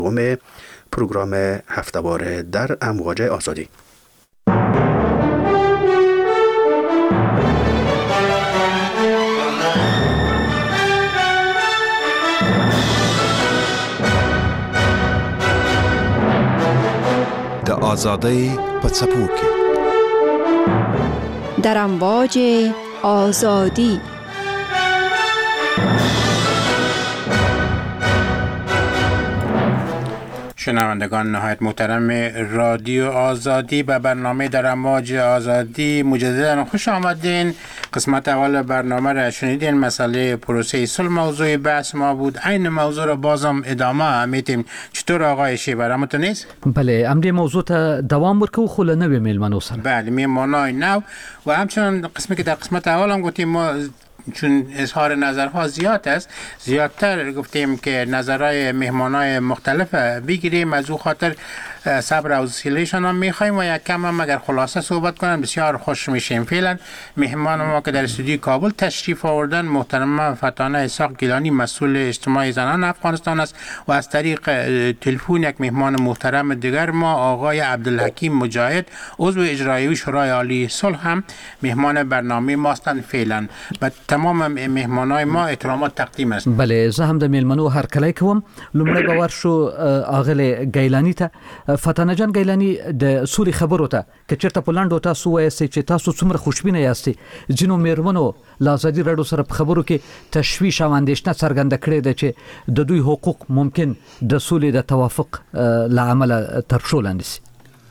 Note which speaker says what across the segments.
Speaker 1: پروگرام هفته‌واره در امواج آزادی.
Speaker 2: د آزادۍ په څپو کې
Speaker 3: در امواج آزادی.
Speaker 4: شنوندگان نهایت محترم رادیو آزادی به برنامه در امواج آزادی مجددا خوش آمدین. قسمت اول برنامه را شنیدین. مسئله پروسه صلح موضوع بحث ما بود. این موضوع را بازم ادامه میتیم. چطور آقای شیبر همتون نیست؟
Speaker 5: بله، امری موضوع تا دوام ورکو خل نوی میلمنو سره.
Speaker 4: بله، میمانای نو و همچنان قسمی که در قسمت اول هم گفتیم ما چون اظهار نظرها زیاد است، زیادتر گفتیم که نظرهای مهمانای مختلف بگیریم. از او خاطر صبر و حوصله‌شان هم می‌خوایم و یک کم هم اگر خلاصه صحبت کنن بسیار خوش میشیم. فعلا مهمان ما که در استودیو کابل تشریف آوردن محترمه فتانه اسحاق گیلانی، مسئول اجتماعی زنان افغانستان است و از طریق تلفن یک مهمان محترم دیگر ما آقای عبدالحکیم مجاهد، عضو اجرایی شورای عالی صلح هم مهمان برنامه ما هستند. فعلا و تمام مهمانای ما احترامات تقدیم است.
Speaker 5: بله، زه هم د میلمنو هر کله کوم. لومړی به ورشو اغله گیلانی ته. فتانه جان گیلانی د سوري خبرو ته که چیرته پولانډو تاسو وایسته چې تاسو څومره خوشبینه یاستئ. جنو میرمنو لازادي رادیو سره په خبرو کې تشویش او اندېښنه څرګنده کړې ده چې د دوی حقوق ممکن د سولې د توافق لعمله تر پښو لاندې شي.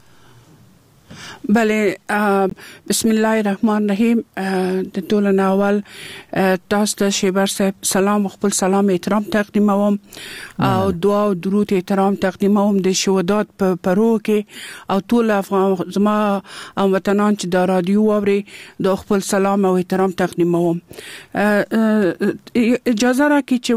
Speaker 6: بله، بسم الله الرحمن الرحیم. د ټولو اول تاسو ته شیبر صاحب سلام، خپل سلام احترام تقدیموم او دعا او درود احترام تقدیموم د شهادت په پرو کې او ټول افغان زما او وطنان چې د رادیو اوري د خپل سلام او احترام تقدیموم. اجازه راکړئ چې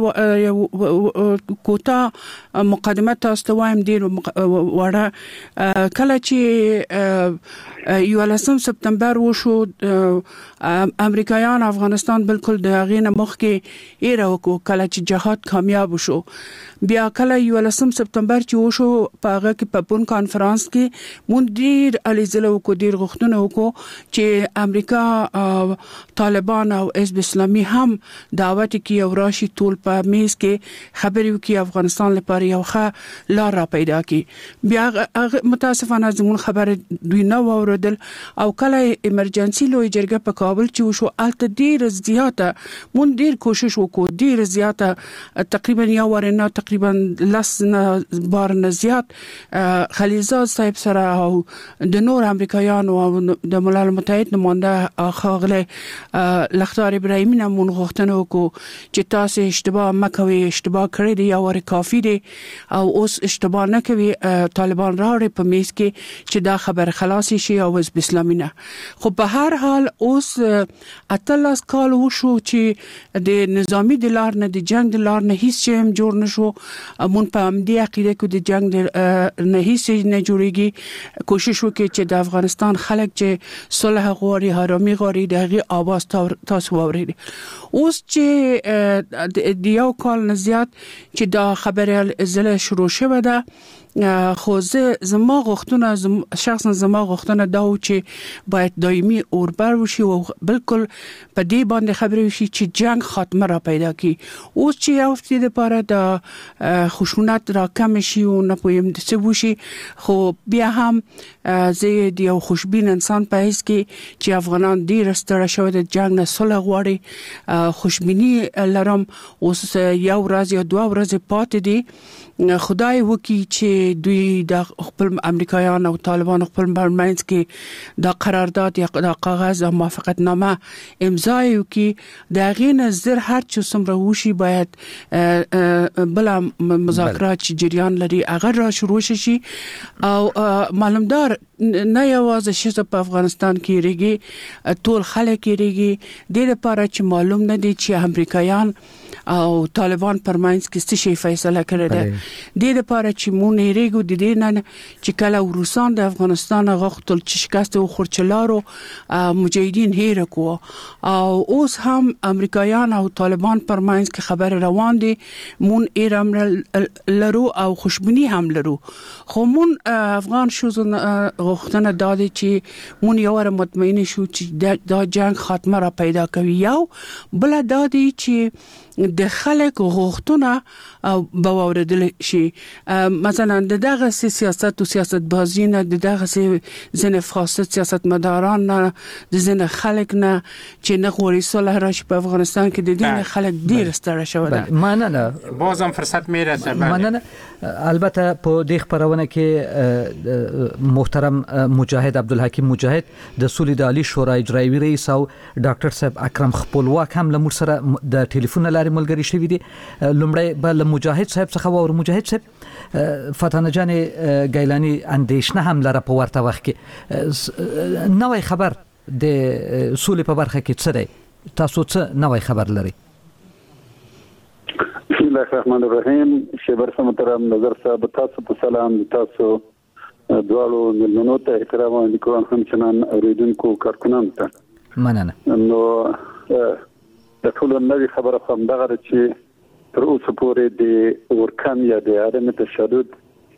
Speaker 6: کوتا مقدمه تاسو ته وایم. ډیر وړه کله چې 11 سپتمبر وشو، امریکایان افغانستان بالکل د هغې نه مخکې ایره وکړو کله چې جهاد کامیاب شو. بیا کله 11 سپتمبر چې وشو په هغه کې په پون کانفرنس کې مونږ ډیر الیزله وکړو، ډیر غوښتنه وکړو چې امریکا طالبان او حزب اسلامي هم دعوت کې او راشي ټول په میز کې خبرې وکړي، افغانستان لپاره یو ښه لار را پیدا کړي. بیا متاسفانه زموږ خبره دوی نه واوریدل او کله ایمرجنسي لوی جرګه په کابل کې وشو، الته ډیر زیاته مونږ ډیر کوشش وکړو، ډیر زیاته تقریبا یو ورنه تقریبا لسنه بار نه زیات خلیلزاد صاحب سره او د نور امریکایانو او د ملل متحد نماینده خاغله لختار ابراهیمی نه مونږ غوښتنه وکړو چې تاسو اشتباه مکوئ، اشتباه کړی دی یا ور کافی دی او اوس اشتباه نه کوي. طالبان راوړي په میز کې چې دا خبر خلاص شي او حزب اسلامي نه. خو په هر حال اوس اتلس کال وشو چې د نظامی د لار نه د جنگ د لار نه هیڅ شی هم جوړ نشو. مون په همدې عقیده کې د جنگ نه هیڅ نه جوړیږي. کوشش وکړي چې د افغانستان خلک چې صلح غواړي، آرامي غواړي، دغه آواز تاسو واورئ. اوس چې د یو کال نه زیات چې دا خبره زله شروع شوه ده، خو زما غوښتنه شخصا زما غوښتنه دا و چې باید دایمي اوربر وشي او بالکل په دې باندې خبرې وشي چې جنگ خاتمه را پیدا کړي. اوس چې یو وخت لپاره د خشونت را کم شي او نه پوهیم د څه وشي، خو بیا هم زه د یو خوشبین انسان په حیث کې چې افغانان ډیر ستړي شوي د جنگ نه صلح غواړي، خوشبینی لرم. اوس یو ورځ یا دوه ورځې پاتې دي. خدای وکي چې دوی د خپل امریکایان او طالبان خپل برمنځ کې د قرارداد یا د کاغذ او موافقت نامه امضا وکي. د غین زر هر څه سمره وشي باید بل مذاکرات چې جریان لري هغه را شروع شي او معلومدار نه یوازې چې په افغانستان کې ریږي ټول خلک ریږي د لپاره چې معلوم نه دي چې امریکایان او طالبان پرمانس کې څه شي فیصله کړې ده د لپاره چې مونږ ریږو د دې نه چې کله روسان د افغانستان غوښتل چې شکست او خورچلارو مجاهدین هیر کو او اوس هم امریکایان او طالبان پرمانس کې خبر روان دي مونږ ایرام لرو او خوشبینی هم لرو خو مونږ افغان شوزن غوښتنه دادي چې مونږ یو ور مطمئن شو چې دا جنگ خاتمه را پیدا کوي یو بل دادي چې د خلک غوښتنه باوردل شي مثلا دغه سیاست او سیاست بازی نه دغه زنه فاسد سیاست مداران نه د زنه خلک نه چې نه غوړي صلح راشي په افغانستان کې د دین خلک ډیر ستړي شوی ده
Speaker 5: مننه
Speaker 4: بازم فرصت میرسه
Speaker 5: مننه البته په دې خبرونه کې محترم مجاهد عبدالحکیم مجاهد د سولې د عالی شورا اجرایي رئیس او ډاکټر صاحب اکرم خپلواک هم لمر سره د ټلیفون لارې ملګری شوی دي لومړی بل مجاهد صاحب څخه او مجاهد صاحب فتانه جان ګیلانی اندیشنه هم لره په ورته وخت کې نوې خبر د سولې په برخه کې څه دی تاسو څه نوې خبر لري
Speaker 7: بسم الله الرحمن الرحیم شبر محترم نظر صاحب تاسو په سلام تاسو دوالو ملمنو ته احترام وکړم هم چنان اوریدونکو کارکونانو ته
Speaker 5: مننه
Speaker 7: نو د ټول نوې خبره هم دغه چې تر اوسه پورې د ورکان یا د عدم تشدد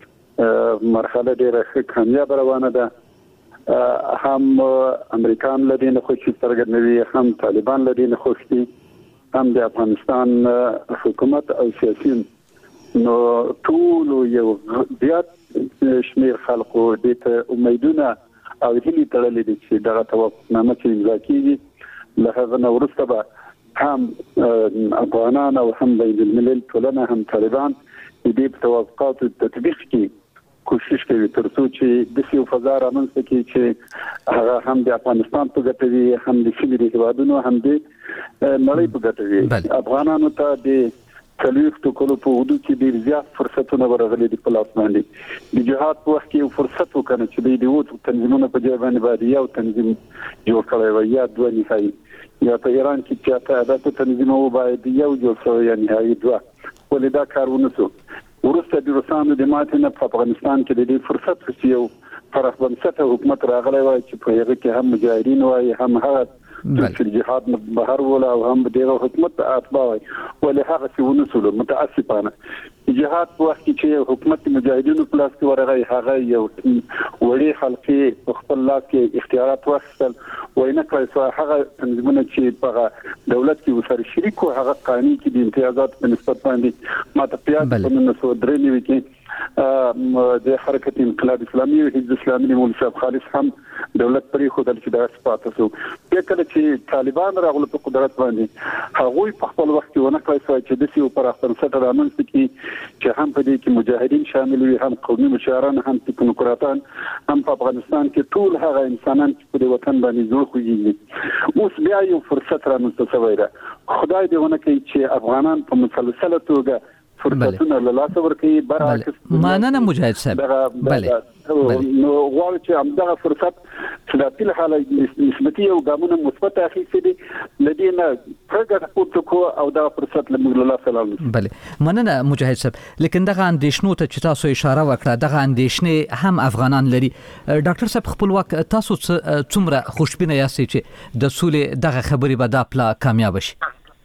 Speaker 7: مرحله ډیره کامیاب روانه ده هم امریکان لدین خوشي څرګندوي هم طالبان لدین خوشي هم د افغانستان حکومت او سیاسيون نو ټول یو زیات شمیر خلکو د امیدونه او هیلې تړلې دي چې دغه توافقنامه چې امضا کیږي له هغه نو وروسته به هم افغانان او هم بین الملل ټولنه هم طالبان د دې توافقاتو تطبیق کې کوشش کوي ترڅو چې د سیو فضا رامنځته کړي چې هغه هم د افغانستان په ګټه وي هم د سیمې هیوادونو هم د نړۍ په ګټه وي افغانانو ته د کلیف تو کولو په حدود کې ډیر زیات فرصتونه ورغلي دي په لاس باندې د جهاد په وخت کې فرصت وکړي چې د وو تنظیمونو په ځای باندې یو تنظیم جوړ کړی وي یا دوه نهایي یا په ایران کې چې تاسو تنظیمونه باید یو جوړ شوی یا نهایي دوه ولدا کارونه سو ورسته د روسانو د ماتنه په افغانستان کې د دې فرصت خسیو فرق بنسټه حکومت راغلی وای چې په هغه کې هم مجاهدین وای هم هغه چې جهاد بهر ولا او هم دغه حکومت اتباع ولې هغه څه ونسول متاسفانه جهاد په وخت کې حکومت مجاهدینو پلاس کې ورغی هغه یو وړي خلقي خپل لاس کې اختیارات واخیستل وینه کړی هغه تنظیمونه چې په دولت کې وسره شریک او هغه قانوني کې د امتیازات په نسبت باندې ماته پیاده په 1993 کې د حرکت انقلاب اسلامي او حزب اسلامي مولوي صاحب خالص هم دولت پرې خو د چې د سپاته سو کله چې طالبان راغله په قدرت باندې هغه په خپل وخت کې ونه کړی چې د سیو پر اختر سره رامنځته کی چې هم په دې کې مجاهدین شامل وي هم قومي مشران هم تکنوکراتان هم په افغانستان کې ټول هغه انسانان چې په وطن باندې جوړ خوږي اوس بیا یو فرصت رامنځته شوی دی خدای دې ونه کوي چې افغانان په مسلسله توګه فرصتونه له لاسه ورکړي برعکس
Speaker 5: مننه مجاهد صاحب بله
Speaker 7: نو غواړم چې همدغه فرصت چې د ټول حالت نسبتي او ګامونه مثبت اخیستي دي لدينا پرګه پورته کو او دا فرصت له لاسه لاله
Speaker 5: بله مننه مجاهد صاحب لیکن دغه اندیشنو ته چې تاسو اشاره وکړه دغه اندیشنې هم افغانان لري ډاکټر صاحب خپلواک تاسو څومره خوشبینه یاستئ چې د سولې دغه خبرې به دا پلا کامیاب شي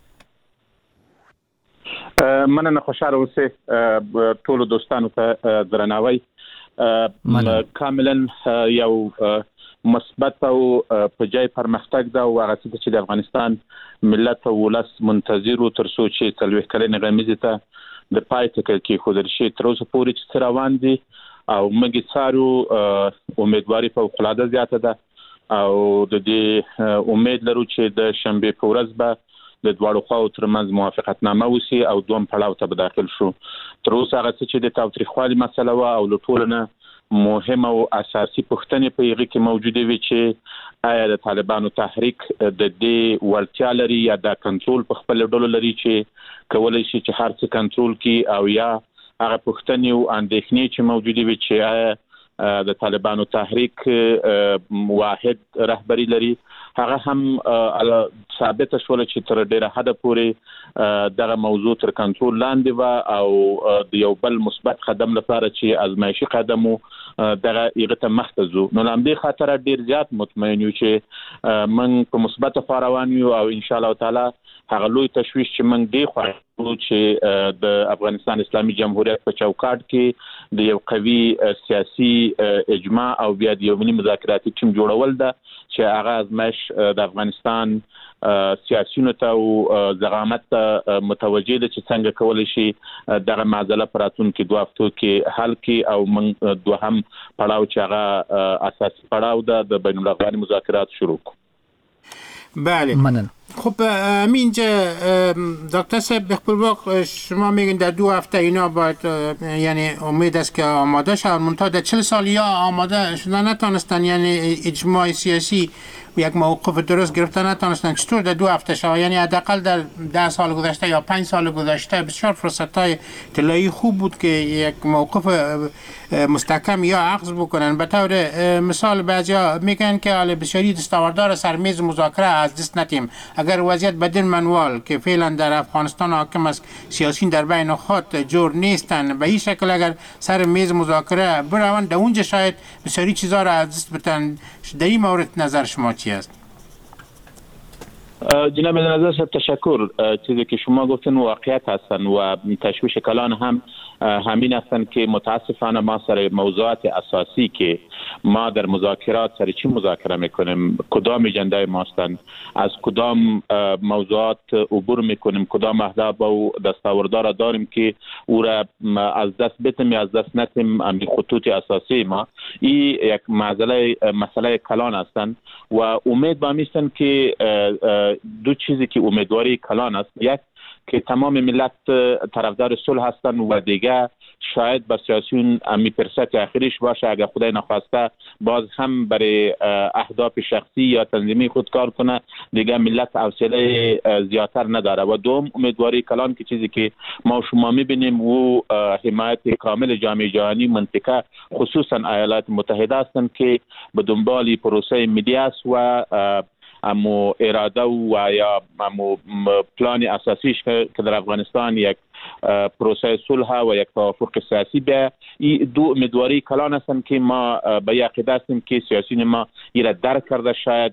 Speaker 8: مننه خوشاله اوسئ ټول دوستانو ته درناوی کاملا یو مثبت او په جای پرمختګ دا او هغه چې د افغانستان ملت او ولس منتظر تر څو چې تلوي کلنې غمیزه ته د پای ټکر کې خودر شي تر اوسه پورې چې روان دي او موږ څارو امیدواري په خلاصه زیاته ده او د دې امید لرو چې د شنبه په ورځ به د دواړو خواو ترمنځ موافقتنامه وسی او دوم پړاو ته داخل شو تر اوسه هغه چې د تاوتریخوالي مسله وا او لټولنه مهمه او اساسي پوښتنې په یغه کې موجوده وي چې آیا د طالبانو تحریک د دې ورتیا لري یا د کنټرول په خپل ډول لري چې کولای شي چې هر څه کنټرول کړي او یا هغه پوښتنې او اندېښنې چې موجوده وي چې د طالبانو تحریک واحد رهبری لري هغه هم ثابت شول چې تر ډیره حد پورې دغه موضوع تر کنټرول لاندې و او د یو بل مثبت قدم لپاره چې ازمایشي قدم دغه یغه مختزو نو لامدې خاطر ډیر زیات مطمئن یو چې من په مثبت فاروان یو او ان شاء الله تعالی هغه لوی تشویش چې من دی خو چې د افغانستان اسلامي جمهوریت په چوکاټ کې د یو قوي سیاسي اجماع او بیا د یو ملي مذاکراتي ټیم جوړول ده چې هغه ازمایش د افغانستان سیاسيونو ته او زعامت متوجه ده چې څنګه کولای شي دغه معضله پراتون کې دوه هفتو کې حل کې او من دوهم پړاو چې هغه اساسي پړاو ده د بین المللي مذاکرات شروع
Speaker 4: بله
Speaker 5: منن.
Speaker 4: خب اینجا دکتر صاحب بخبرواق شما میگین در 2 هفته اینا باید یعنی امید است که آماده شد منتها در 40 سال یا آماده شدن نتونستن یعنی اجماع سیاسی یک موقف درست گرفتن نتونستن چطور در 2 هفته شد یعنی حداقل در 10 سال گذشته یا 5 سال گذشته بسیار فرصت‌های طلایی خوب بود که یک موقف مستحکم یا اخذ بکنن به طور مثال بعضیا میگن که حالا بسیاری دستاوردار سر میز مذاکره از دست ندیم اگر وضعیت بدین منوال که فعلا در افغانستان حاکم است سیاسیون در بین خود جور نیستن به این شکل اگر سر میز مذاکره بروند در اونجا شاید بسیاری چیزا را از دست بدن در این مورد نظر شما چی است؟
Speaker 8: جناب نظر صاحب تشکر چیزی که شما گفتن واقعیت هستن و تشویش کلان هم همین هستن که متاسفانه ما سر موضوعات اساسی که ما در مذاکرات سر چی مذاکره میکنیم کدام اجنده ما هستند از کدام موضوعات عبور میکنیم کدام اهداف و دستاوردار داریم که او را از دست بدیم یا از دست ندیم این خطوط اساسی ما این یک مسئله کلان هستند و امید با میستن که دو چیزی که امیدواری کلان است یک که تمام ملت طرفدار صلح هستند و دیگه شاید با سیاسیون امی فرصت آخریش باشه اگر خدای نخواسته باز هم برای اهداف شخصی یا تنظیمی خود کار کنه دیگه ملت حوصله زیادتر نداره و دوم امیدواری کلان که چیزی که ما شما میبینیم و حمایت کامل جامعه جهانی منطقه خصوصا ایالات متحده هستند که به دنبال پروسه ملی است و امو اراده و یا امو پلان اساسیش که در افغانستان یک پروسه صلح و یک توافق سیاسی به این دو امیدواری کلان هستند که ما به یقین هستیم که سیاسیون ما این درک کرده شاید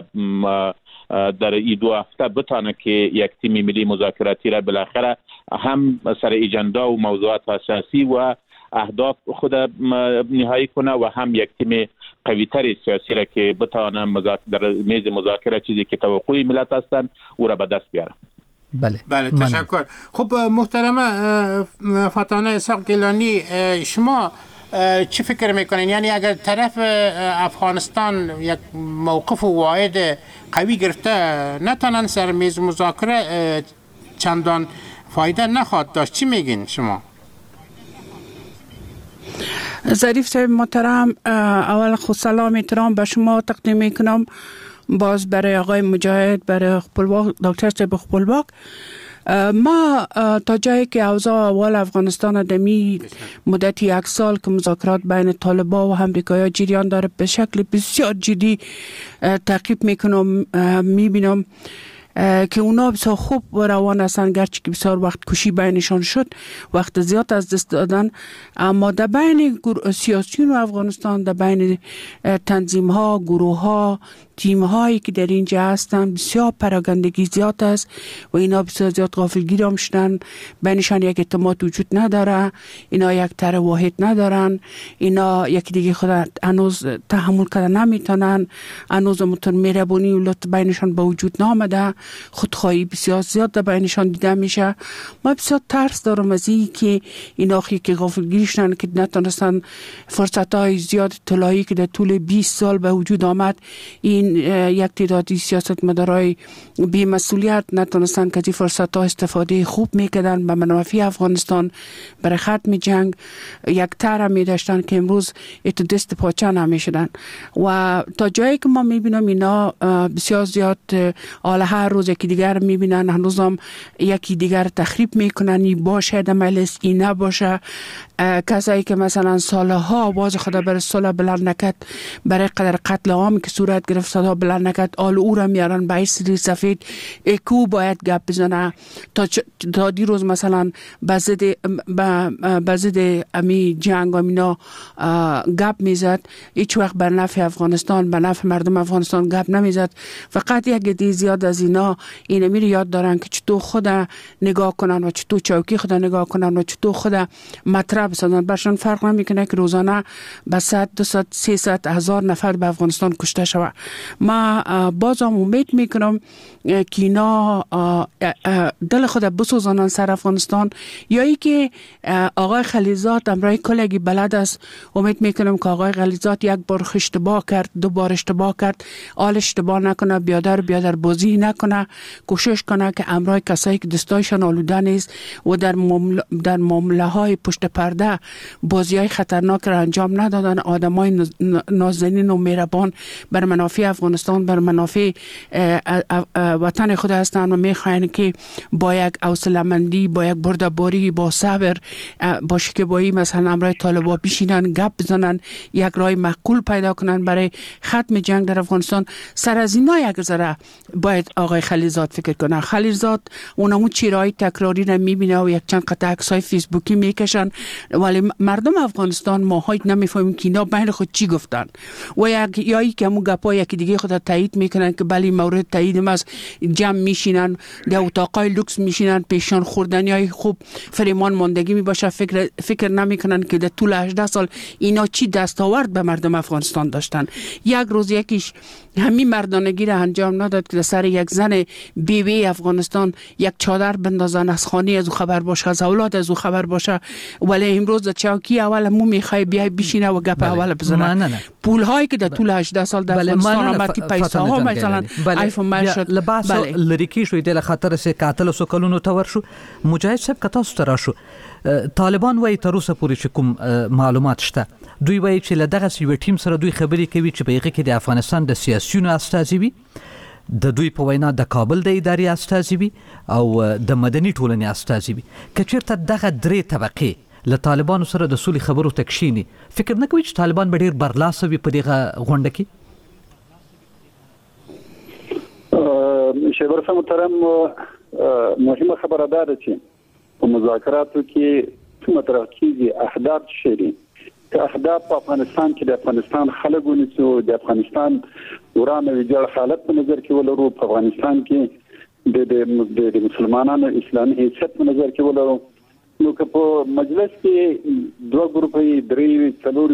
Speaker 8: در این 2 هفته بتانه که یک تیم ملی مذاکراتی را بالاخره هم سر اجنده و موضوعات اساسی و اهداف خود نهایی کنه و هم یک تیم قوی‌تر سیاسی را که بتانه در میز مذاکره چیزی که توقعی ملت هستند او را به دست بیاره.
Speaker 4: بله تشکر. خب محترمه فاتانه اسحاق گیلانی شما چی فکر میکنین یعنی اگر طرف افغانستان یک موقف واحد قوی گرفته نتونن سر میز مذاکره چندان فایده نخواهد داشت چی میگین شما؟
Speaker 6: ظریف صاحب محترم اول خود سلام احترام به شما تقدیم میکنم باز برای آقای مجاهد برای خپلواک دکتر صاحب خپلواک ما تا جایی که اوضاع اول افغانستان دمی مدت 1 سال که مذاکرات بین طالبان و امریکایی جریان داره به شکل بسیار جدی تعقیب میکنم میبینم که اونا بسیار خوب روان هستند گرچه که بسیار وقت کشی بینشان شد وقت زیاد از دست دادن اما در بین سیاسیون افغانستان در بین تنظیم ها گروه ها تیم هایی که در اینجا هستند بسیار پراگندگی زیاد است و اینا بسیار زیاد غافلگیر هم شدن بینشان یک اعتماد وجود نداره اینا یک طرح واحد ندارن اینا یکی دیگه خود هنوز تحمل کردن نمیتونن هنوز مهربانی و لطف بینشان به وجود نامده خودخواهی بسیار زیاد در بینشان دیده میشه ما بسیار ترس دارم از این که اینا که غافلگیر شدن که نتونستن فرصت های زیاد طلایی که در طول 20 سال به وجود آمد این یک تعدادی سیاستمدارای بی‌مسئولیت نتونستن که از فرصت ها استفاده خوب میکردن به منافع افغانستان برای ختم جنگ یک طرح میداشتن که امروز ات دست پاچه نمیشدن و تا جایی که ما میبینم اینا بسیار زیاد حالا هر روز یکی دیگر میبینن هنوز هم یکی دیگر تخریب میکنن این باشه در مجلس این نباشه کسایی که مثلا سالها آواز خود بر صلح بلند نکرد، برای قدر قتل عامی که صورت گرفت صدا بلند نکرد، آل او را میارن به سری سفید. اکو باید گپ بزنه تا دیروز مثلا بزد امی جنگ امینا گپ میزد، هیچ وقت بر نفع افغانستان، بر نفع مردم افغانستان گپ نمیزد. فقط یک دی زیاد از اینا این میری یاد دارن که چطور خود نگاه کنن و چطور چوکی خود نگاه کنن و چطور خود مطرح بسازن. برشان فرق نمیکنه که روزانه به 100 200 300 هزار نفر به افغانستان کشته شود. ما بازم امید میکنم که اینا دل خود بسوزانن سر افغانستان، یا ای که آقای خلیزات امرای کلگی بلد است. امید میکنم که آقای خلیزات یک بار اشتباه کرد، 2 بار اشتباه کرد، آل اشتباه نکنه، بیادر بازی نکنه، کوشش کنه که امرای کسایی که دستایشان آلوده نیست و در معامله های پشت پرده بازی های خطرناک را انجام ندادن. آدم های نازنین و مهربان بر منافع افغانستان، بر منافع وطن خود هستند و میخواین که با یک حوصله‌مندی، با یک بردباری، با صبر، با شکیبایی مثلا امرای طالبان بشینن گپ بزنن، یک راه معقول پیدا کنن برای ختم جنگ در افغانستان. سر از اینا یک ذره باید آقای خلیزات فکر کنه. خلیزات اونمون چیرهای تکراری را میبینه و یک چند قطعه عکسای فیسبوکی میکشن، ولی مردم افغانستان ماها نمیفهمیم که اینا بین خود چی گفتن و یا که همون گپا یکی دیگه خود تایید میکنن که بلی مورد تایید است. جمع میشینن در اتاقای لوکس میشینن، پیشان خوردنی های خوب فریمان ماندگی میباشه، فکر نمیکنن که در طول 18 سال اینا چی دستاورد به مردم افغانستان داشتن. یک روز یکیش همین مردانگی را انجام نداد که سر یک زن بیوی افغانستان یک چادر بندازن، از خانه از او خبر باشه، از اولاد از او خبر باشه. ولی امروز چاکی اول مو میخوای بیای بشینه و گپ اول بزنه. پول هایی که در طول 18 سال در افغانستان آمدی پیسه ها مثلا آیفون مرشد
Speaker 5: لباس لریکی شوی د خطر سه قاتل سو کلونو تور شو. مجاهد صاحب کتا سترا شو طالبان وای تر اوسه پورې چې کوم معلومات شته، دوی وایي چې له دغه یو ټیم سره دوی خبرې کوي چې په هغه کې د افغانستان د سیاسيونو استازي وي، د دوی په وینا د کابل د اداري استازي وي او د مدني ټولنې استازي وي. که چیرته دغه درې طبقې له طالبانو سره د سولې خبرو تکشینی، فکر نه کوي چې طالبان به ډیر برلاسه وي په دغه غونډه کې؟
Speaker 7: شیبر صاحب محترم، مهمه خبره ده چې په مذاکراتو کې څه مطرح کیږي، اهداف شری که اهداف په افغانستان کې د افغانستان خلک ونیسو، د افغانستان ورانه ویجاړ حالت په نظر کې ولرو، په افغانستان کې د مسلمانانو اسلامي حیثیت په نظر کې ولرو، نو که په مجلس کې 2 ګروپي 3 4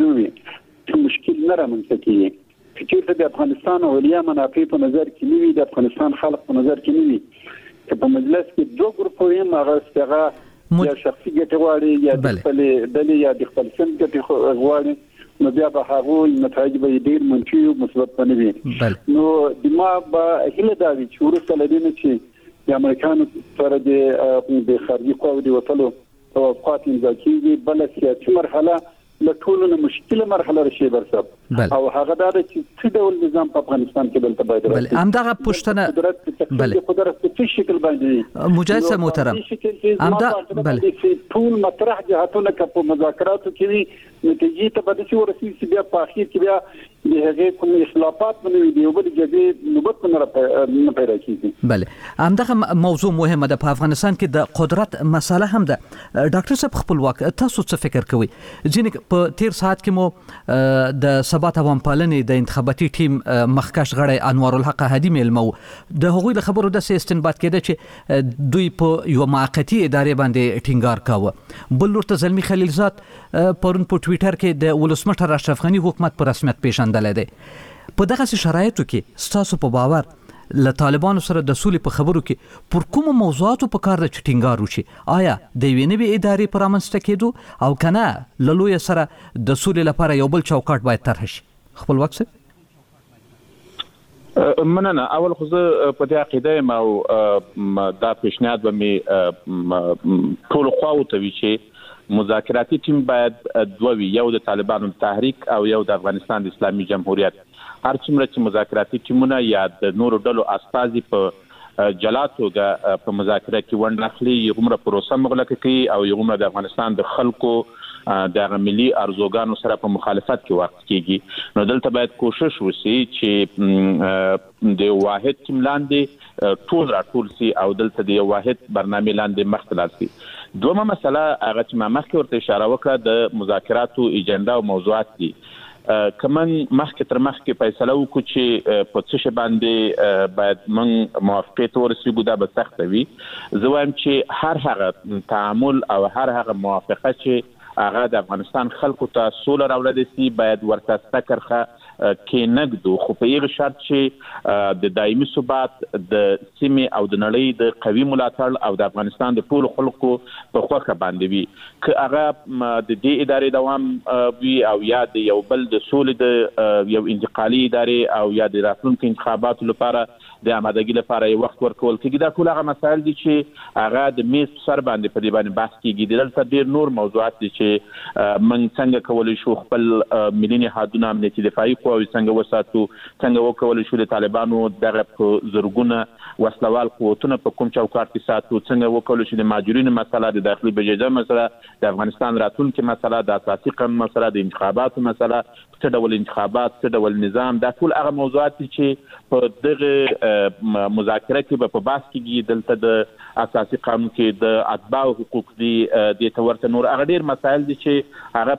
Speaker 7: 5 مشکل نه رامنځته کیږي. که چیرته د افغانستان اولیا منافع په نظر کې نیوي، د افغانستان خلک په نظر کې نیوي، که په مجلس کې 2 ګروپونه هغه څنګه یا شخصي ګټه غواړي یا د خپل دلی یا د خپل سم ګټه غواړي، نو بیا به هغه نتایج به ډیر منفي او مثبت نه وي. نو دما به هله دا وی چې ورسره لدینه چې د امریکانو سره د خارجي قواو د وټلو توافقات امضا کیږي، بل سیاسي مرحله له ټولو مشکله مرحله راشي برسب او هغه دا چې څه ډول نظام په افغانستان کې بل تبادل
Speaker 5: بل همدغه پښتنه بل قدرت په شکل باندې مجاهد صاحب محترم همدا بل ټول مطرح جهاتونه په مذاکراتو کې نتیجې ته به چې ورسېږي چې بیا په اخر کې بیا د هغه کوم اختلافات باندې دی او بل جګړې نوبت نه پیدا کیږي. بله همدغه موضوع مهمه ده په افغانستان کې د قدرت مسله هم ده. ډاکټر صاحب خپلواک تاسو څه فکر کوئ؟ ځینې په تیر ساعت کې مو د ثبات عوام پالنې د انتخاباتي ټیم مخکښ غړی انوار الحق هادي میلمو د هغوی له خبرو د استنباط کېده چې دوی په یو موقتی ادارې باندې ټینګار کاوه. بل ورته زلمی خلیلزاد پرون په ټویټر کې د ولسمشر اشرف غنی حکومت په رسمیت پیژندل دی. په دغه شرایطو کې ستاسو په باور له طالبانو سره د سولې په خبرو کې پر کوم موضوعاتو په کار د ټینګار وشي؟ آیا د یوې نوې ادارې پر رامنځته کېدو او کنه له لوی سره د سولې لپاره یو بل چوکاټ باید طرح شي؟ خپلواک صاحب
Speaker 8: مننه. اول خو زه په دې عقیده یم او دا پیشنهاد به مې ټول خواو ته وي چې مذاکراتي ټیم باید 2 وي، یو د طالبانو تحریک او یو د افغانستان د اسلامي جمهوریت. هر څومره چې مذاکراتي ټیمونه یا د نورو ډلو استازي په جلا توګه په مذاکره کې ونډه اخلي، یغومره پروسه مغلقه کوي او یغومره د افغانستان د خلکو د ملي ارزوګانو سره په مخالفت کې واقع کیږي. نو دلته باید کوشش وشي چې د واحد ټیم لاندې ټول راټول سي او دلته د واحد برنامه لاندې مخ ته لاړ سي. دومره مسله هغه چې ما مخکې ورته اشاره وکړه د مذاکراتو ایجنډا او موضوعات دي. کمن مخکې تر مخکې فیصله وکړو چې په څه شی باندې باید موږ موافقت ورسېږو، دا به سخته وي. زه وایم چې هر هغه تعامل او هر هغه موافقه چې هغه د افغانستان خلکو ته سوله راوړل شي باید ورته سکرخه کې نګدو، خو په یوه شرط چې د دایمي ثبات د سیمې او د نړۍ د قوي ملاتړ او د افغانستان د ټولو خلکو په خوښه باندې وي. که هغه د دې ادارې دوام وي او یا د یو بل د سولې د یو انتقالي ادارې او یا د راتلونکو انتخاباتو لپاره د آمادګۍ لپاره یو وخت ورکول کېږي، دا ټول هغه مسایل دي چې هغه د میز سر باندې په دې باندې بحث کېږي. دلته ډېر نور موضوعات دي چې موږ څنګه کولی شو خپل ملي نهادونه امنیتي دفاعي قواوې څنګه وساتو، څنګه وکولی شو د طالبانو دغه په زرګونه وسلوال قوتونه په کوم چوکاټ کې ساتو، څنګه وکولی شو د مهاجرینو مسله، د داخلي بجټ مسله، د افغانستان راتلونکي مسله، د اساسي قانون مسله، د انتخاباتو مسله، څه ډول انتخابات، څه ډول نظام، دا ټول هغه موضوعات دي چې په دغه مذاکره کې به په بحث کېږي. دلته د اساسي قانون کې د اتباع حقوق دي، د تورته نور هغه ډېر مسایل دي چې هغه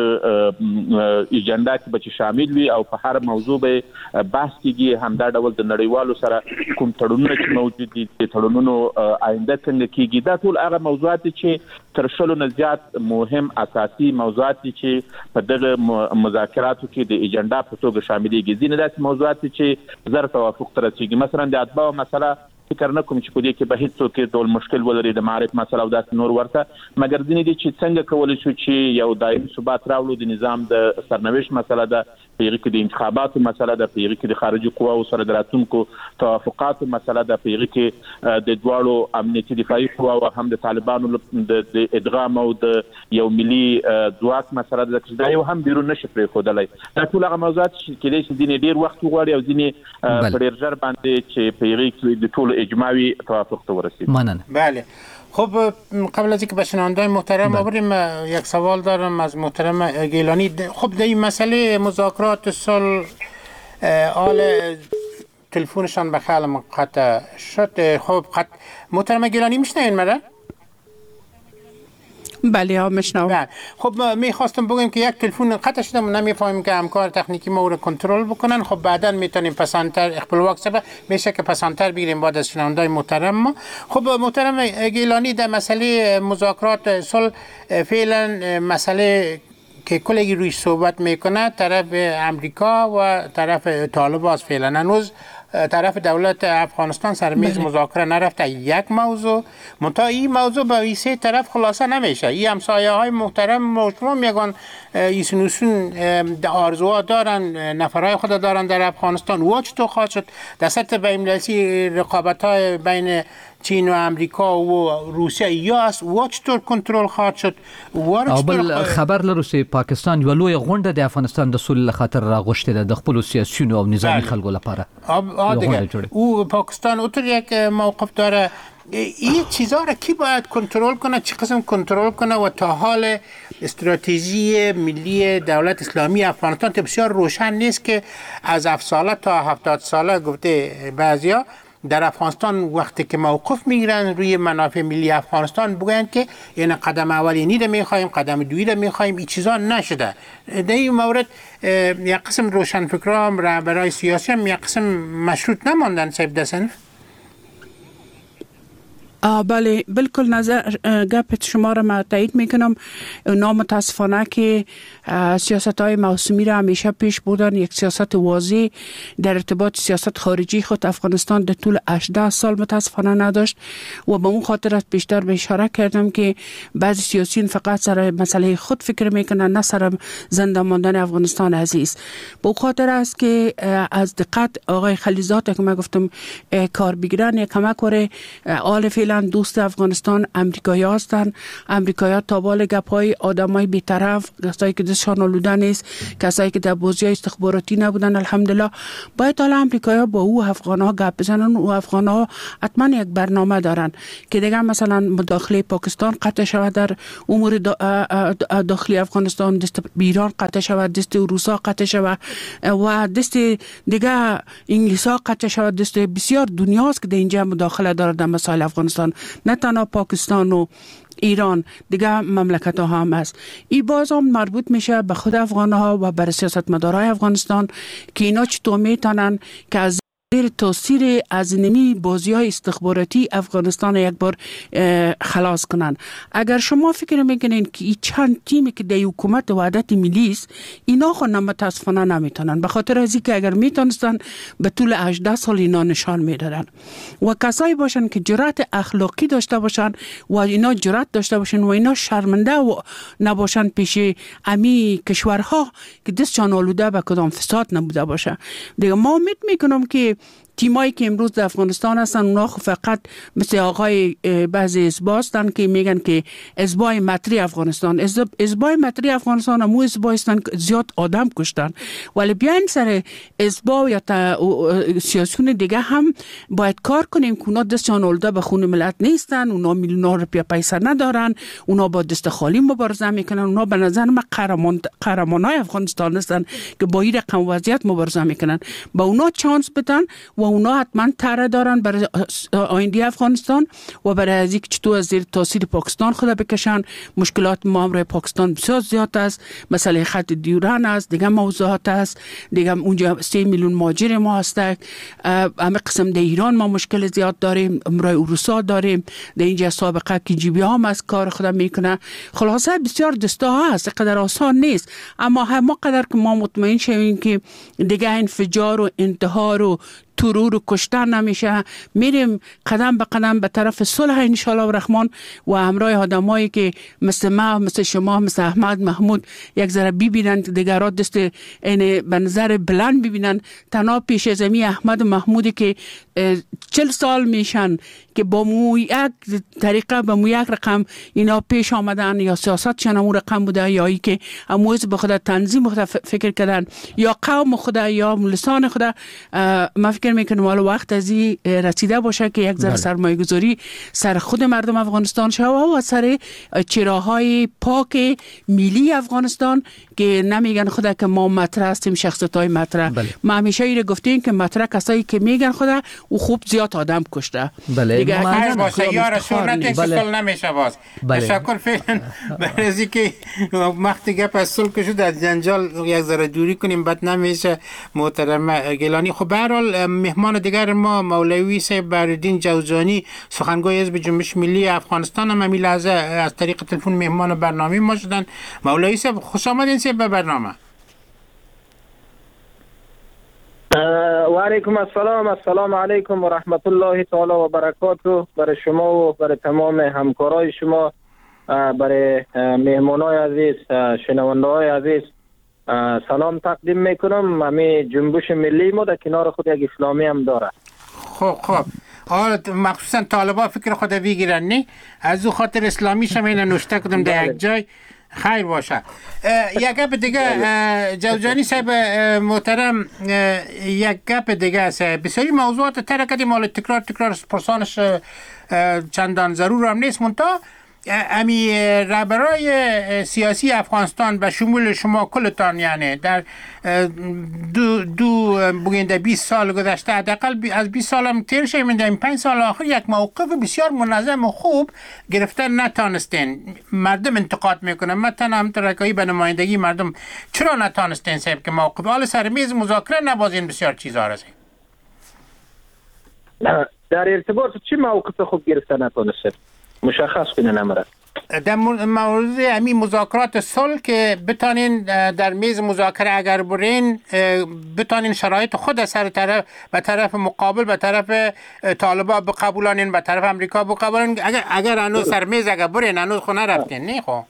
Speaker 8: په ایجنډا کې به شامل وي او په هر موضوع به بحث کېږي. همدا ډول د نړیوالو سره کوم تړونونه چې موجود دي، د تړونونو آینده څنګه کېږي، دا ټول هغه موضوعات دي چې تر شلو نه زیات مهم اساسي موضوعات دي چې په دغه مذاکراتو کې د ایجنډا په توګه شاملېږي. ځینې داسې موضوعات دي چې زر توافق ته رسېږي، مثلا د اتباع مسله فکر نه کوم چې په دې کې به هیڅوک ډول مشکل ولري، د معرف مسله او داسې نور ورته، مګر ځینې دي چې څنګه کولی شو چې یو دایمي ثبات راوړو. د نظام د سرنوشت مسله ده، په هغې کې د انتخاباتو مسله ده، په هغې کې د خارجي قواو سره د راتلونکو توافقاتو مسله ده، په هغې کې د دواړو امنیتي دفاعي قواو هم د طالبانو د ادغام او د یو ملي ځواک مسله ده، چې دا یو هم بیرون نشي پرېښودلی. دا ټول هغه موضوعات چې کېدای شي ځینې ډېر وخت وغواړي او ځینې په ډېر ژر باندې چې په هغې کې د ټولو اجماعي توافق ته ورسید.
Speaker 5: مننه.
Speaker 4: بله. خب قبل از اینکه به شنونده‌های محترم بریم یک سوال دارم از محترم گیلانی. خب در این مسئله مذاکرات صلح آل تلفنشان به خیال من قطع شد. خب محترم گیلانی میشنوین مرا؟
Speaker 6: بله ها میشنوم.
Speaker 4: خب میخواستم بگم که یک تلفن قطع شده، ما نمیفهمیم که همکار تکنیکی ما رو کنترل بکنن. خب بعدا میتونیم پسانتر اقبال وقت میشه که پسانتر بگیریم بعد از شنونده‌های محترم ما. خب محترم گیلانی در مسئله مذاکرات صلح فعلا مسئله که کلی روی صحبت میکنه طرف امریکا و طرف طالب است. فعلا هنوز طرف دولت افغانستان سر میز مذاکره نرفته. یک موضوع منتها این موضوع به این سه طرف خلاصه نمیشه. این همسایه های محترم شما میگن ایسنوسون آرزوها دارن، نفرهای خود دارن در افغانستان. و چطور خواهد شد در سطح بین‌المللی رقابت های بین چین و امریکا و روسیه یا است و چطور کنترل خواهد شد؟
Speaker 5: او بل خبر لرو چې پاکستان یو لوی غونډه د افغانستان د سولې لخاطر راغوښتې ده د خپل سیاسيونو او نظامی خلکو لپاره.
Speaker 4: او پاکستان اونطور یک موقف داره. این چیزها را کی باید کنترل کنه، چه قسم کنترل کنه؟ و تا حال استراتژی ملی دولت اسلامی افغانستان بسیار روشن نیست که از 7 ساله تا 70 ساله گفته بعضیا در افغانستان وقتی که موقف میگیرن روی منافع ملی افغانستان بگویند که این قدم اولی را میخوایم، قدم دویی را میخوایم. این چیزا نشده. در این مورد یک قسم روشنفکران رهبرای سیاسی هم یک قسم مشروط نماندن سیب دسنف.
Speaker 6: بله بالکل نظر گپ شما را من تایید میکنم. نامتاسفانه که سیاست های موسمی را همیشه پیش بردن. یک سیاست واضح در ارتباط سیاست خارجی خود افغانستان در طول 18 سال متاسفانه نداشت و به اون خاطر از بیشتر به اشاره کردم که بعضی سیاسیون فقط سر مسئله خود فکر میکنن، نه سر زنده ماندن افغانستان عزیز. به اون خاطر است که از دقت آقای خلیزات که من گفتم کار بگیرن، یک کمک وره آل فعلا فعلا دوست افغانستان امریکایی هستن. امریکایی تا بال گپای آدمای بی‌طرف، کسایی که دستشان آلوده نیست، کسایی که در بازی استخباراتی نبودن، الحمدلله باید حالا امریکایی با او افغان‌ها گپ بزنن. و افغان‌ها حتما یک برنامه دارن که دیگه مثلا مداخله پاکستان قطع شود در امور داخلی افغانستان، دست ایران قطع شود، دست روسا قطع شود و دست دیگه انگلیسا قطع شود. دست بسیار دنیاست که در اینجا مداخله داره در مسائل افغانستان، نه تنها پاکستان و ایران، دیگه مملکت ها هم است. این باز هم مربوط میشه به خود افغان ها و بر سیاستمدارای افغانستان که اینا چطور میتونن که از تاثیر از نمی بازی های استخباراتی افغانستان یک بار خلاص کنن. اگر شما فکر میکنین که این چند تیمی که در حکومت وحدت ملی است اینا خود متاسفانه نمیتونن، به خاطر از اینکه اگر میتونستن به طول 18 سال اینا نشان میدادن و کسایی باشن که جرأت اخلاقی داشته باشن و اینا جرأت داشته باشن و اینا شرمنده و نباشن پیش امی کشورها که دستشان آلوده به کدام فساد نبوده باشه. دیگه ما امید میکنم که تیمایی که امروز در افغانستان هستن اونا فقط مثل آقای بعضی ازبا هستن که میگن که ازبای مطری افغانستان، ازبای مطری افغانستان همو ازبا هستن که زیاد آدم کشتن، ولی بیاین سر ازبا یا سیاسیون دیگه هم باید کار کنیم که اونا دستشان آلوده به خون ملت نیستن، اونا میلیون‌ها روپیه پیسه ندارن، اونا با دست خالی مبارزه میکنن. اونا به نظر من قهرمانای افغانستان هستن که با این رقم وضعیت مبارزه میکنن. با اونا چانس بدن و اونا حتما طرح دارن برای آینده افغانستان و برای از اینکه چطور از زیر تاثیر پاکستان خود بکشن. مشکلات ما برای پاکستان بسیار زیاد است، مسئله خط دیوران است، دیگه موضوعات است، دیگه اونجا 3 میلیون مهاجر ما هست، همه قسم در ایران ما مشکل زیاد داریم، امرای اروسا داریم، در اینجا سابقه که جیبی هم از کار خود میکنه. خلاصه بسیار دسته ها هست، قدر آسان نیست، اما همه قدر که ما مطمئن شویم که دیگه انفجار و انتحار و ترور و کشتن نمیشه، میریم قدم به قدم به طرف صلح انشالله و رحمان و همراه آدمایی که مثل ما، مثل شما، مثل احمد محمود یک ذره ببینن، دیگران دست این به نظر بلند ببینن. تنها پیش از امی احمد محمودی که 40 سال میشن که با مو یک طریقه با مو یک رقم اینا پیش آمدن، یا سیاستشان همون رقم بوده، یا ای که اموز به خود تنظیم خود فکر کردن، یا قوم خود، یا لسان خود. ما فکر میکنم حالا وقت از این رسیده باشه که یک ذره سرمایه گذاری سر خود مردم افغانستان شود و سر چراهای پاک ملی افغانستان که نمیگن خدا که ما مطرح هستیم، شخصیت های مطرح. ما همیشه ایره گفتیم که مطرح کسایی که میگن خدا او خوب زیاد آدم کشته.
Speaker 4: دیگه خیر باشه یا رسول نتیسل نمیشه باز. تشکر فعلا برای که وقتی گپ از صلح شد از جنجال یک ذره دوری کنیم بد نمیشه. محترم گیلانی، خب به هر حال مهمان دیگر ما مولوی صاحب بهرالدین جوزجانی، سخنگوی حزب جنبش ملی افغانستان، هم همین لحظه از طریق تلفن مهمان برنامه ما شدن. مولوی صاحب خوش آمدین به برنامه.
Speaker 9: و علیکم السلام. السلام علیکم و رحمت الله تعالی و برکاته برای شما و برای تمام همکارای شما، برای مهمانای عزیز، شنونده‌های عزیز سلام تقدیم میکنم. همین جنبش ملی ما در کنار خود یک اسلامی هم داره.
Speaker 4: خب مخصوصا طالبا فکر خود بگیرن نه، از او خاطر اسلامی شمینه نوشته کدم در یک جای. خیر باشه. یک گپ دیگه جوزجانی صاحب محترم، یک گپ دیگه است. بسیاری موضوعات تر کردیم، حالا تکرار پرسانش چندان ضرور هم نیست، منتها امی رهبرای سیاسی افغانستان به شمول شما کلتان، یعنی در دو بگین در 20 سال گذشته، حداقل از 20 سال هم تیر شد، من در این 5 سال آخر یک موقف بسیار منظم و خوب گرفتن نتانستین. مردم انتقاد میکنن، مثلا هم ترکایی به نمایندگی مردم چرا نتانستین صاحب که موقف حال سر میز مذاکره نبازین بسیار چیزا رسید.
Speaker 9: در ارتباط چی موقف خوب گرفتن نتانستین؟ مشخص کنین امره.
Speaker 4: در مورد همین مذاکرات صلح که بتانین در میز مذاکره اگر برین بتانین شرایط خود سر طرف به طرف مقابل، به طرف طالبا بقبولانین، به طرف امریکا بقبولانین. اگر هنوز سر میز اگر برین هنوز خو نرفتین نه خو.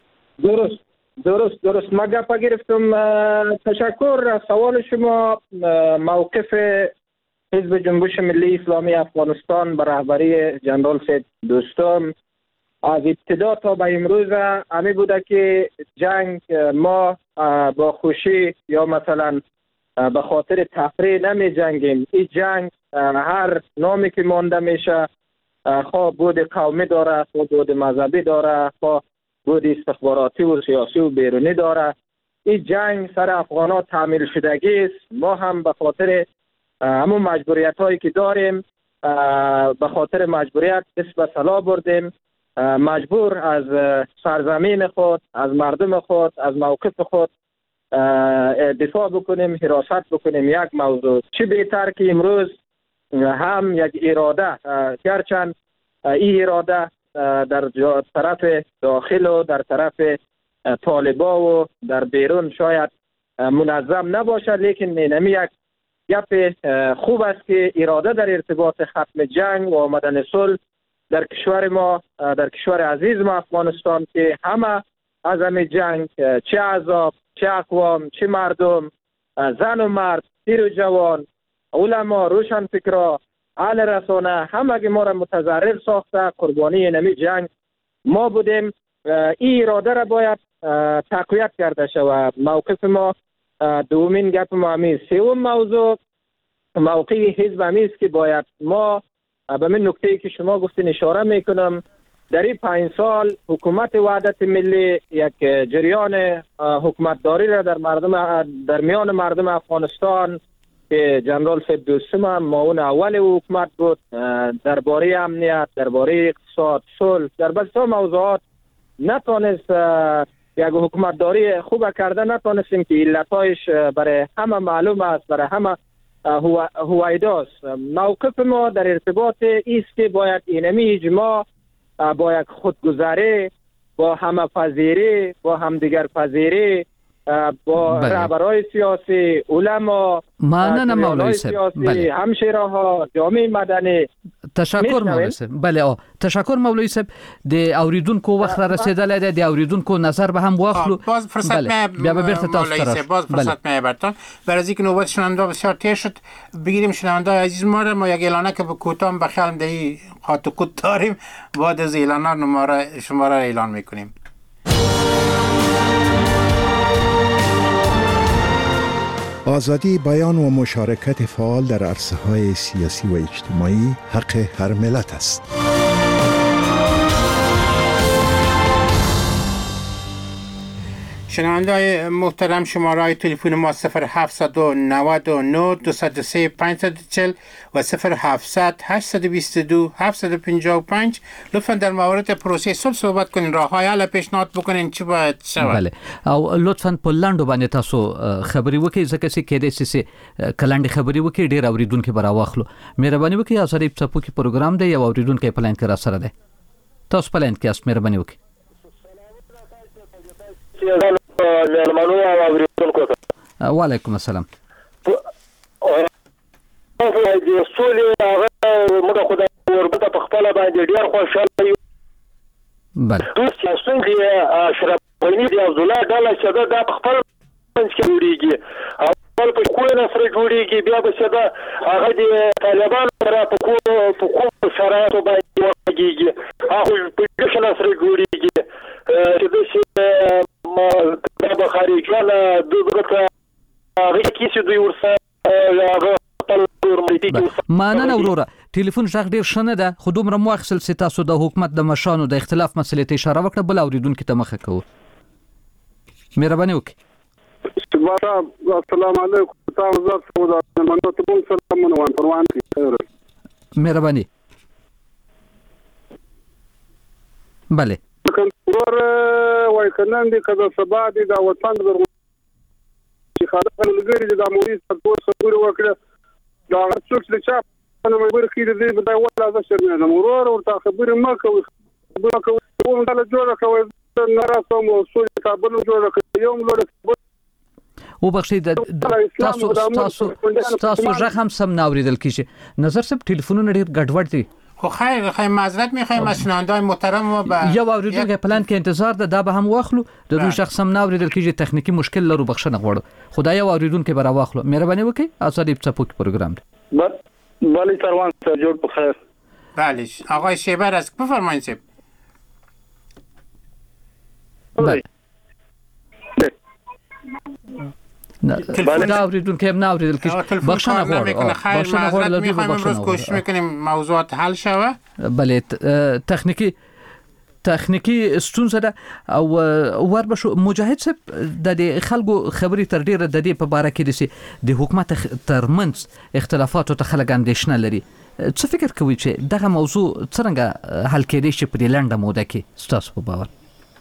Speaker 9: درست ما گپا گرفتم. تشکر از سوال شما. موقف حزب جنبش ملی اسلامی افغانستان به رهبری جنرال سید دوستم از ابتدا تا به امروز همی بوده که جنگ ما با خوشی یا مثلا به خاطر تفریح نمی جنگیم. این جنگ هر نامی که مانده میشه، خواه بود قومی داره، خواه بود مذهبی داره، خواه بود استخباراتی و سیاسی و بیرونی داره. این جنگ سر افغانات تعمیل شدگی است. ما هم به خاطر همون مجبوریت هایی که داریم، به خاطر مجبوریت دست به سلاح بردیم، مجبور از سرزمین خود، از مردم خود، از موقف خود دفاع بکنیم، حراست بکنیم. یک موضوع چی بهتر که امروز هم یک اراده، گرچند این اراده در طرف داخل و در طرف طالبا و در بیرون شاید منظم نباشه، لیکن اینمی یک گپ خوب است که اراده در ارتباط ختم جنگ و آمدن صلح در کشور ما، در کشور عزیز ما افغانستان، که همه از همین جنگ، چه احزاب، چه اقوام، چه مردم، زن و مرد، پیر و جوان، علما، روشنفکرا، اهل رسانه، همه ما را متضرر ساخته قربانی اینمی جنگ ما بودیم. این اراده را باید تقویت کرده شود. موقف ما دومین گپ ما همی. سوم موضوع موقع حزب همی است که باید ما به من نکته که شما گفتین اشاره میکنم، در این 5 سال حکومت وحدت ملی یک جریان حکومتداری را در میان مردم افغانستان که جنرال سید دوستم هم معاون اول حکومت بود، درباره امنیت، درباره اقتصاد، صلح، در بسیار موضوعات نتونست یک حکومتداری خوب کرده. نتونستیم که علتایش برای همه معلوم است، برای همه هویداست. موقف ما در ارتباط است که باید اینمی اجماع با یک خودگذری، با همپذیری، با همدیگر پذیری، با رهبرای سیاسی، علما،
Speaker 5: مولوی صاحب، بله،
Speaker 9: همشیره ها، جامعه مدنی.
Speaker 5: تشکر مولوی صاحب. بله، تشکر مولوی صاحب. د اوریدونکو وخت را رسیدلی دی، د اوریدونکو نظر به هم واخلو.
Speaker 4: باز فرصت بیا به برت تاسو باز فرصت برتون برای اینکه نوبت شنونده بسیار تیر شد بگیریم. شنونده عزیز ما یک اعلانه که به کوتاه بخیالم دهی خاطر کود داریم، بعد از اعلان شما را اعلان میکنیم.
Speaker 2: آزادی بیان و مشارکت فعال در عرصه‌های سیاسی و اجتماعی حق هر ملت است.
Speaker 4: شنونده‌های محترم، شماره تلفن ما 0799 203 540 و 0700 822 755. لطفا در مورد پروسه صلح صحبت کنین، راه‌های حل پیشنهاد بکنین چی باید شود.
Speaker 5: بله، او لطفا په لاندو باندې تاسو خبري وکړئ، ځکه چې کېدای شي کلاندې خبري وکړئ ډېر اوریدونکو به راواخلو. مهرباني وکړئ، ازادي په کې پروګرام دی یا اوریدونکو پلان کې را سره دی. تاسو پلان کې است، مهرباني وکړئ. وعلیکم السلام. بله.
Speaker 10: اول په کوونه سره جوړیږي، بیا به څه ده هغه د طالبانو سره په کوم شرایطو باندې وږيږي، هغه په جشن سره جوړیږي چې د شي د خارجانه دغه هغه کیسې دوی ورسره
Speaker 5: مانه وروره ټلیفون ژغ ډیر شنه ده، خو دومره مو اخیستل چې تاسو د حکومت د مشانو د اختلاف مسلې ته اشاره وکړه، بل اوریدونکو ته مخه کوو. مهرباني وکړئ.
Speaker 7: السلام علیکم. تاسو زړه د منو ته مونږ سره منوان پروان کې
Speaker 5: مهرباني. بله.
Speaker 7: ور وای کنن دي کله سبا دي دا وطن ضروري چې خاطر لګري د اموري ستاسو سره وکړه دا څوک چې چا انا مجبور كده زي بدايه ولا هذا الشيء من المرور وتخبر ما كوي ولا جوړه کوي نراسم وصول کابل جوړه کوي یوم لور
Speaker 5: وبخښید تاسو ژغ هم سم ناوریدل کیږي. نظر صاحب ټلیفونونه ډیر ګډوډ دي.
Speaker 4: خو خیر معذرت میخوایم از شنونده‌های محترم و با
Speaker 5: یا اوریدونکو پلان کې انتظار ده دا به هم واخلو. د دوی شخص هم ناوریدل کیږي، تخنیکی مشکل لرو، بخښنه غواړو. خدای واوریدونکو برا واخلو. مهرباني وکړئ. ازادي په پروګرام دی.
Speaker 7: بله سروان صاحب جور بخیر.
Speaker 4: بله آقای شیبر است، بفرمایید صاحب.
Speaker 5: بله تلفن اوریدون که ناوریدل که بخشنه غواړم
Speaker 4: بخشنه غواړم میخوایم امروز کوشش میکنیم موضوعات حل شوه.
Speaker 5: بله تخنیکی ستونزه ده او ور بشو مجاهد صاحب د خلکو خبري تر ډیره د دې په باره کې د حکومت ترمنځ اختلافات او خلک اندېښنه لري. څه فکر کوي چې دغه موضوع څنګه حل کېدای شي په دې لنډه موده کې ستاسو په باور؟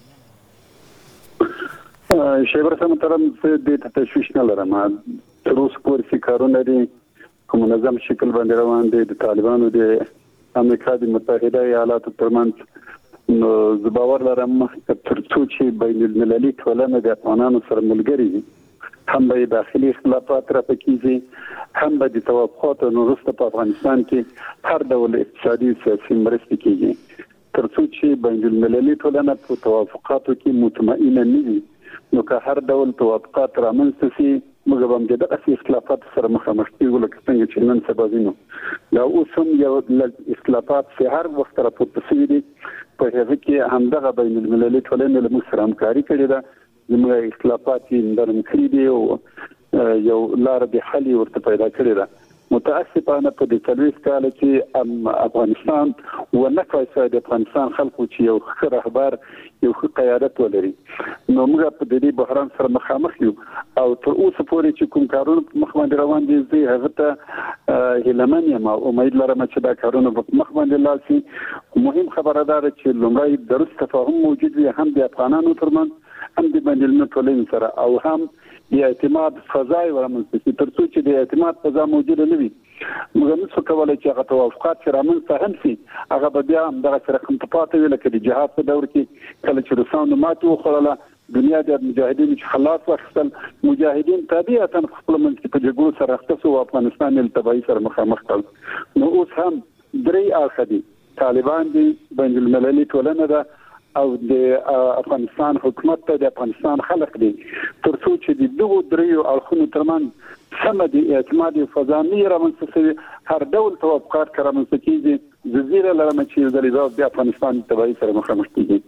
Speaker 7: شیبر صاحب محترم د تشویش نه لرم. تر اوسه پورې چې کارونه دي په منظم شکل باندې روان دي د طالبانو د امریکا د متحده ایالاتو ترمنځ. نو زه باور لرم تر څو چې بین المللي ټولنه د افغانانو سره ملګري وي، هم به داخلي اختلافات راپکېږي، هم به د توافقاتو وروسته په افغانستان کې هر ډول اقتصادي سیاسي مرستې کېږي. تر څو چې بین المللي ټولنه په توافقاتو کې مطمئنه نه وي، نو که هر ډول توافقات رامنځته شي موږ به هم د دغسې اختلافاتو سره مخامخ کېږو لکه څنګه چې نن سبا وینو. دا اوس هم یو اختلافات چې هر وخت راپورته شوي دي، په هغه کې همدغه بین المللي ټولنه له موږ سره همکاري کړې ده، زموږ اختلافات یې نرم کړي دي او یو لاره د حل ورته پیدا کړې ده. متاسفانه په دې 40 کال کې افغانستان ونه کړای د افغانستان خلکو چې یو ښه رهبر یو ښه قیادت ولري. نو موږ په دې بحران سره مخامخ یو او تر اوسه پورې چې کوم کارونه مخ باندې روان دي زه هغه ته هیلمن یم او امید لرم چې دا کارونه مخ باندې لاړ شي. مهم خبره ده چې لومړی درست تفاهم موجود وي، هم د افغانانو ترمنځ هم د بین المللي ټولنې سره، او هم د اعتماد فضا ورمنځته شي. تر څو چې د اعتماد فضا موجوده نه وي موږ نشو کولی چې هغه توافقات چې رامنځته هم شي هغه به بیا همدغسې رقم ته پاتې وي لکه د جهاد په دور کې کله چې روسانو ماتې وخوړله، دنیا د مجاهدینو چې خلاص واخیستل، مجاهدین طبیعتا په خپل منځ کې په جګړو سره اخته شو او افغانستان یې له تباهۍ سره مخامخ کړ. نو اوس هم درې اړخه دي، طالبان دي، بین المللي ټولنه ده او د افغانستان حکومت ته د افغانستان خلک دي. تر څو چې د دغو دریو اړخونو ترمنځ سمه د اعتماد فضا نه رامنځته شوي، هر ډول توافقات که رامنځته کېږي، زه زیره لرم چې یو ځل د افغانستان د تباهۍ سره مخامخ کېږي.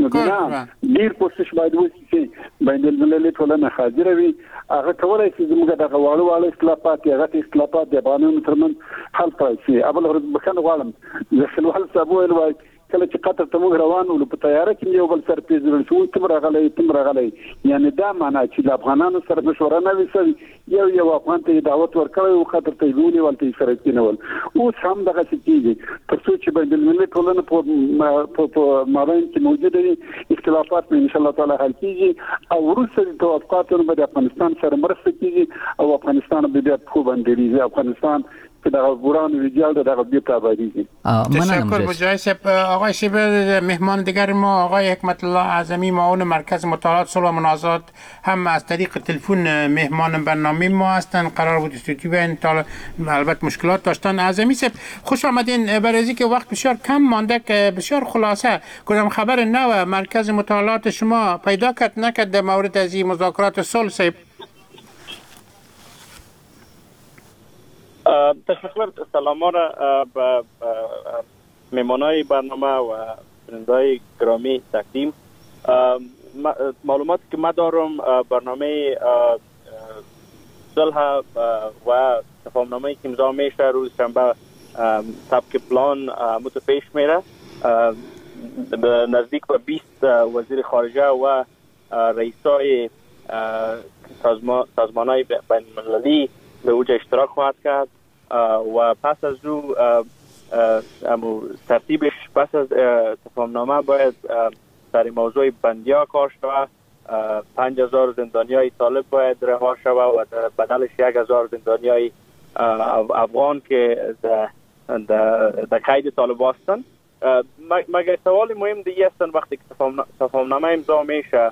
Speaker 7: ډېر کوشش باید وشي چې بین المللي ټولنه حاضره وي. هغه کولی شي زموږ دغه واړه اختلافات هغه اختلافات د افغانانو ترمنځ حل کړای شي. اول ورځ بخښنه غواړم، زخیلوال صاحب ویل وایي کله چې قطر ته موږ روان ولو په تیاره کې یو بل سر پیژنل شو، تم راغلی، یعنی دا معنا چې د افغانانو سره مشوره نه وي شوې، یو افغان ته دعوت ورکړی و قطر ته یې ونیولې ولته یې سره کېنول. اوس هم دغسې کېږي تر څو چې بین المللي ټولنه په مابین کې موجوده وي، اختلافات به انشاءالله تعالی حل کېږي او وروسته د توافقاتو به د افغانستان سره مرسته کېږي او افغانستان به بیا پښو باندې درېږي. افغانستان که دغه بوران ویجال دغه بیرته آبادیږي.
Speaker 4: تشکر مجاهد صاحب. آقای شیبر مهمان دیگر ما آقای حکمت الله اعظمی معاون مرکز مطالعات صلح و منازعات هم از طریق تلفن مهمان برنامه ما هستند. قرار بود استودیو بیاین، البته مشکلات داشتن. اعظمی صاحب خوش آمدین. برای اینکه وقت بسیار کم مانده که بسیار خلاصه کدام خبر نو مرکز مطالعات شما پیدا کرد نکرد در مورد از این مذاکرات صلح صاحب؟
Speaker 11: تشکر. سلام را به مهمانای برنامه و بیننده‌های گرامی تقدیم. معلوماتی که ما دارم برنامه صلح و تفاهم‌نامه‌ای که امضا میشه روز شنبه طبق پلان پیش میره. نزدیک به 20 وزیر خارجه و رئیسای سازمان‌های بین‌المللی به اوج اشتراک خواهد کرد و پس از او ترتیبش پس از تفاهمنامه باید سر موضوع بندیا کار شود. 5000 زندانیای طالب باید رها شود و بدلش 1000 زندانیای افغان که در قید طالب هستند. مگر سوال مهم دیگه هستن وقتی که تفاهمنامه امضا میشه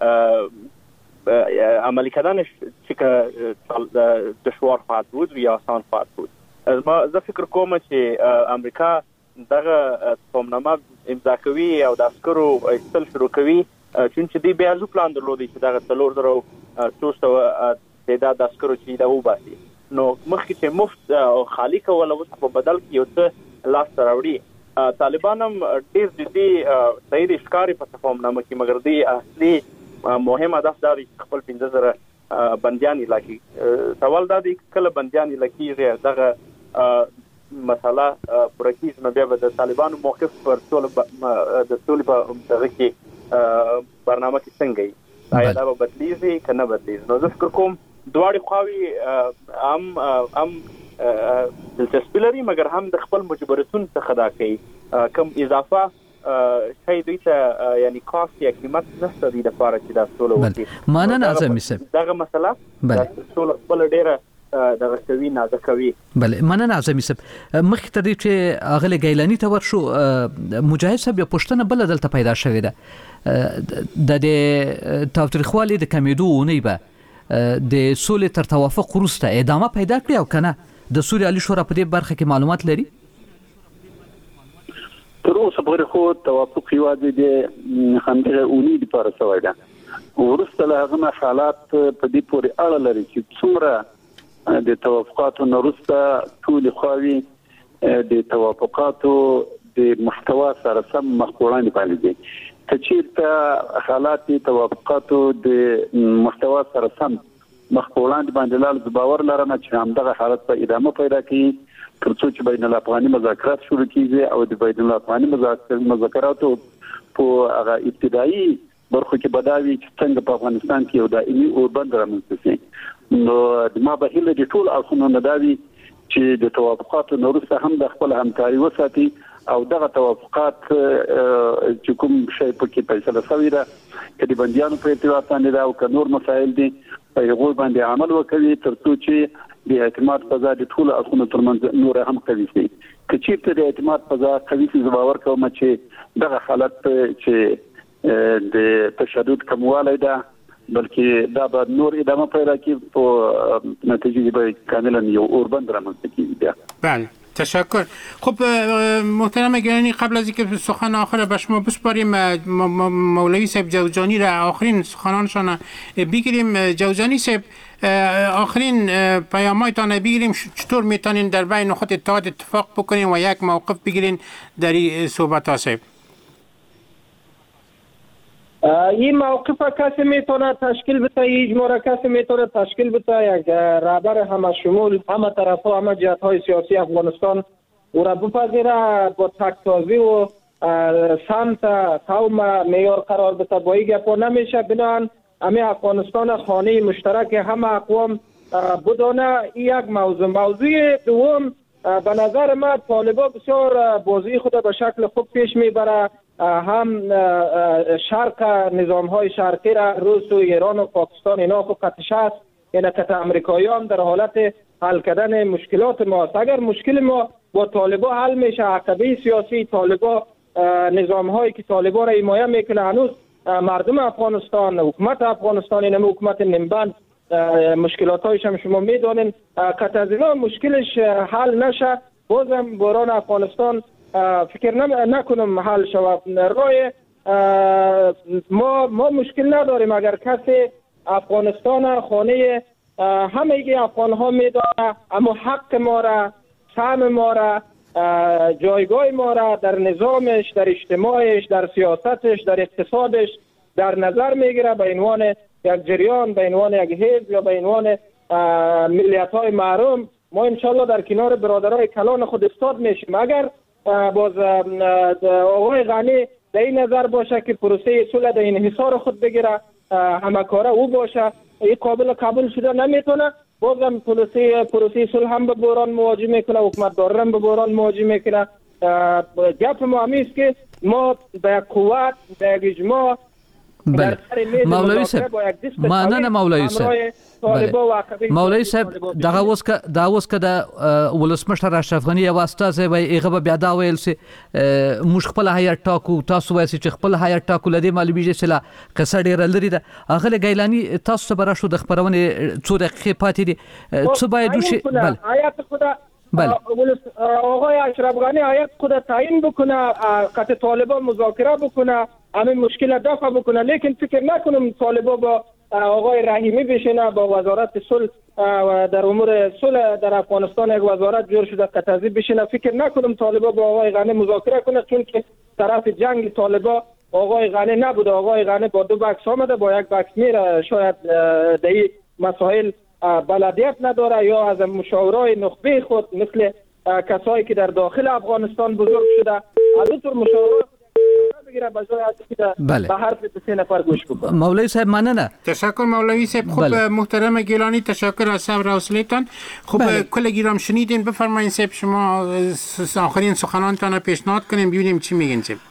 Speaker 11: عملی کردنش چه دشوار خواهد بود یا آسان خواهد بود؟ زه فکر کوم چې امریکا دغه تفاهمنامه امضا کوي او د عسکرو ایستل شروع کوي، چون چې دی بیا زو پلان درلودي چې دغه 4000 تعداد عسکرو چې دا وباسي. نو مخکې چې مفت او خالی کول او په بدل کې یو څه لاس راوړي طالبان هم ډیر جدي صحیح ښکاری په تفاهمنامه کې مګر دی اصلي مهم هدف دا دی خپل 15000 بنديان علاقې سوال دا دی کله بنديان علاقې دغه مساله پرکیز نو بیا د طالبانو موقف پر ټول د ټول په دغه کې برنامه کې څنګه آیا دا به بدلیږي کنه بدلیږي نو زه فکر کوم دواړي خواوي هم دلچسپي لري مګر هم د خپل مجبورتون څخه دا کوي کم اضافه شي دوی ته یعنی کاست یا قیمت نشته دی د لپاره چې دا ټول وکړي
Speaker 5: مانه اعظم صاحب
Speaker 11: دغه مسله د ټول خپل ډیره دغه کوي نه کوي
Speaker 5: بله مننه اعظم صاحب مخکې تر دې چې اغله ګیلانی ته ورشو مجاهد صاحب یو پښتنه بل دلته پیدا شوې ده د تاوتریخوالي د کمیدو نه به د سولې تر توافق وروسته ادامه پیدا کړی او کنه د سوري علي شورا په دې برخه کې معلومات لري
Speaker 7: تر اوسه پورې خو توافق یوازې د همدغه اونۍ لپاره شوی ده ورسته له هغه حالات په دې پورې اړه لري چې څومره د توافقاتو نورسته ټول خواوي د توافقاتو د محتوا سره سم مخکوران باندې دي چې حالات توافقاتو د محتوا سره سم مخکوران باندې لال باور لرم چې همدغه حالت په ادامه پیدا کوي ترڅو چې بین الافغاني مذاکرات شروع کیږي او د بین الافغاني مذاکراتو په هغه ابتدایي برخو کې بداوي چې څنګه په افغانستان کې یو دایمي اوربند رامنځته شي نو ما به هله د ټول اړخونو نداوي چې د توافقاتو نورسته هم د خپل همکاري وساتي او دغه توافقات چې کوم شی په کې فیصله شوی ده چې د بنديانو په ارتباط باندې دا او نور مسایل دي په هغه باندې عمل وکړي ترڅو چې د اعتماد فضا د ټول اړخونو ترمنځ نور هم قوي شي چې د اعتماد فضا قوي شي باور کوم چې دغه حالت چې د تشدد کموالی ده بلکې دا به نور ادامه پیدا کوي په نتیجه به کاملا یو اوربند رامنځته کیږي
Speaker 4: بله تشکر. خب محترم گرامی قبل از اینکه سخن آخر به شما بسپاریم مولوی صاحب جوزجانی را آخرین سخنانشان بگیریم. جوزجانی صاحب آخرین پیامایتان بگیریم چطور میتونین در بین خود اتحاد اتفاق بکنین و یک موقف بگیرین در این صحبت ها صاحب؟
Speaker 9: این موقف کسی میتونه تشکیل بده، اجماع کسی میتونه تشکیل بده، یک رهبر همه شمول همه طرف ها همه جهت های سیاسی افغانستان او را بپذیره با تکتازی و سمت قوم معیار قرار بده. با این گپا نمیشه بنان همه افغانستان خانه مشترک همه اقوام بدانه. یک موضوع دوم به نظر من طالبا بسیار بازی خود به شکل خوب پیش میبره، هم شرق نظام های شرقی را روس و ایران و پاکستان اینا خود قطعش است، یعنی که امریکایی هم در حالت حل کردن مشکلات ما است. اگر مشکل ما با طالبا حل میشه، عقبه سیاسی طالبا نظام هایی که طالبا را حمایت میکنه هنوز مردم افغانستان حکومت افغانستان اینم حکومت نمبند مشکلات هایش هم شما میدانین، قطع از اینا مشکلش حل نشه بازم بحران افغانستان فکر نکنم حل شود. روی ما مشکل نداریم اگر کسی افغانستان خانه همه افغان ها میدانه، اما حق ما را، سهم ما را، جایگاه ما را در نظامش، در اجتماعش، در سیاستش، در اقتصادش در نظر میگیره به عنوان یک جریان، به عنوان یک حزب یا به عنوان ملیت های محروم. ما انشالله در کنار برادرای کلان خود استاد میشیم. اگر باز آقای غنی در این نظر باشه که پروسه صلح در این حصار خود بگیره، همه کاره او باشه، این قابل قبول شده نمیتونه، بازم پروسه صلح هم به بحران مواجه میکنه، حکومت داره هم به بحران مواجه میکنه. گپ ما همیست که ما به قوت، به اجماع
Speaker 5: بله مولوی صاحب مانه مولوی صاحب مولوی صاحب دغه اوس که د ولسمشر اشرف غنی یو استازی وای هغه بیا دا ویل سي مش خپل هيئت ټاکو، تاسو وایي چې خپل هيئت ټاکو لدی معلومیږي چې لا قصه ډیره لري ده. هغه ګیلانی تاسو به راشو د خبرونه څو دقیقې پاتې دي څه باید وشي؟ بله
Speaker 9: هيئت خدا آقای اشرف غنی هيئت خود تعیین بکنه، قطع طالبان مذاکره بکنه، همین مشکل دفع بکنه، لیکن فکر نکنم طالبا با آقای رحیمی بشینه با وزارت صلح و در امور صلح در افغانستان یک وزارت جور شده قطعی بشینه. فکر نکنم طالبا با آقای غنی مذاکره کنه، چون که طرف جنگ طالبا آقای غنی نبوده. آقای غنی با 2 بکس آمده، با 1 بکس میره. شاید در این مسائل بلدیت نداره یا از مشاورای نخبه خود مثل کسایی که در داخل افغانستان بزرگ شده از اینطور مشاورای بگیره بجای از که به حرف 3 نفر گوش بکنه.
Speaker 5: مولوی صاحب مننه.
Speaker 4: تشکر مولوی صاحب. خب محترم گیلانی تشکر از صبر و حوصله‌تان. خب کل گیرام شنیدین، بفرمایید صاحب شما آخرین سخنانتان رو پیشنهاد کنیم ببینیم چی میگین صاحب.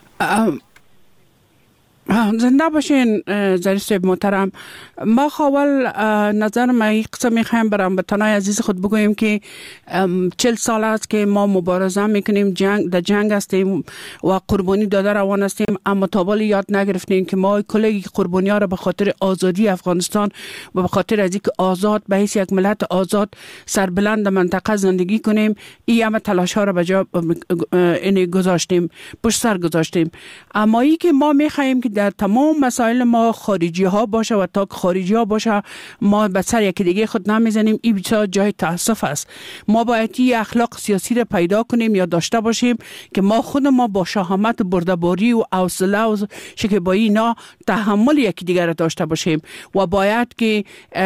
Speaker 6: زنده باشین ظریف محترم. ما خواهل نظر ما این قسم میخوایم برام به تنهای عزیز خود بگوییم که 40 سال است که ما مبارزه میکنیم، در جنگ هستیم و قربانی داده روان هستیم، اما تا حالا یاد نگرفتیم که ما کلی قربانی ها را به خاطر آزادی افغانستان و به خاطر از اینکه آزاد به حیث یک ملت آزاد سربلند منطقه زندگی کنیم این همه تلاش ها را به جا گذاشتیم، پشت سر گذاشتیم. اما ای که ما میخوایم که در تمام مسائل ما خارجی ها باشه و تا خارجی ها باشه ما به سر یکی دیگه خود نمیزنیم، این بسیار جای تاسف است. ما باید این اخلاق سیاسی را پیدا کنیم یا داشته باشیم که ما خود ما با شهامت بردباری و حوصله و شکیبایی اینا تحمل یکی دیگر را داشته باشیم و باید که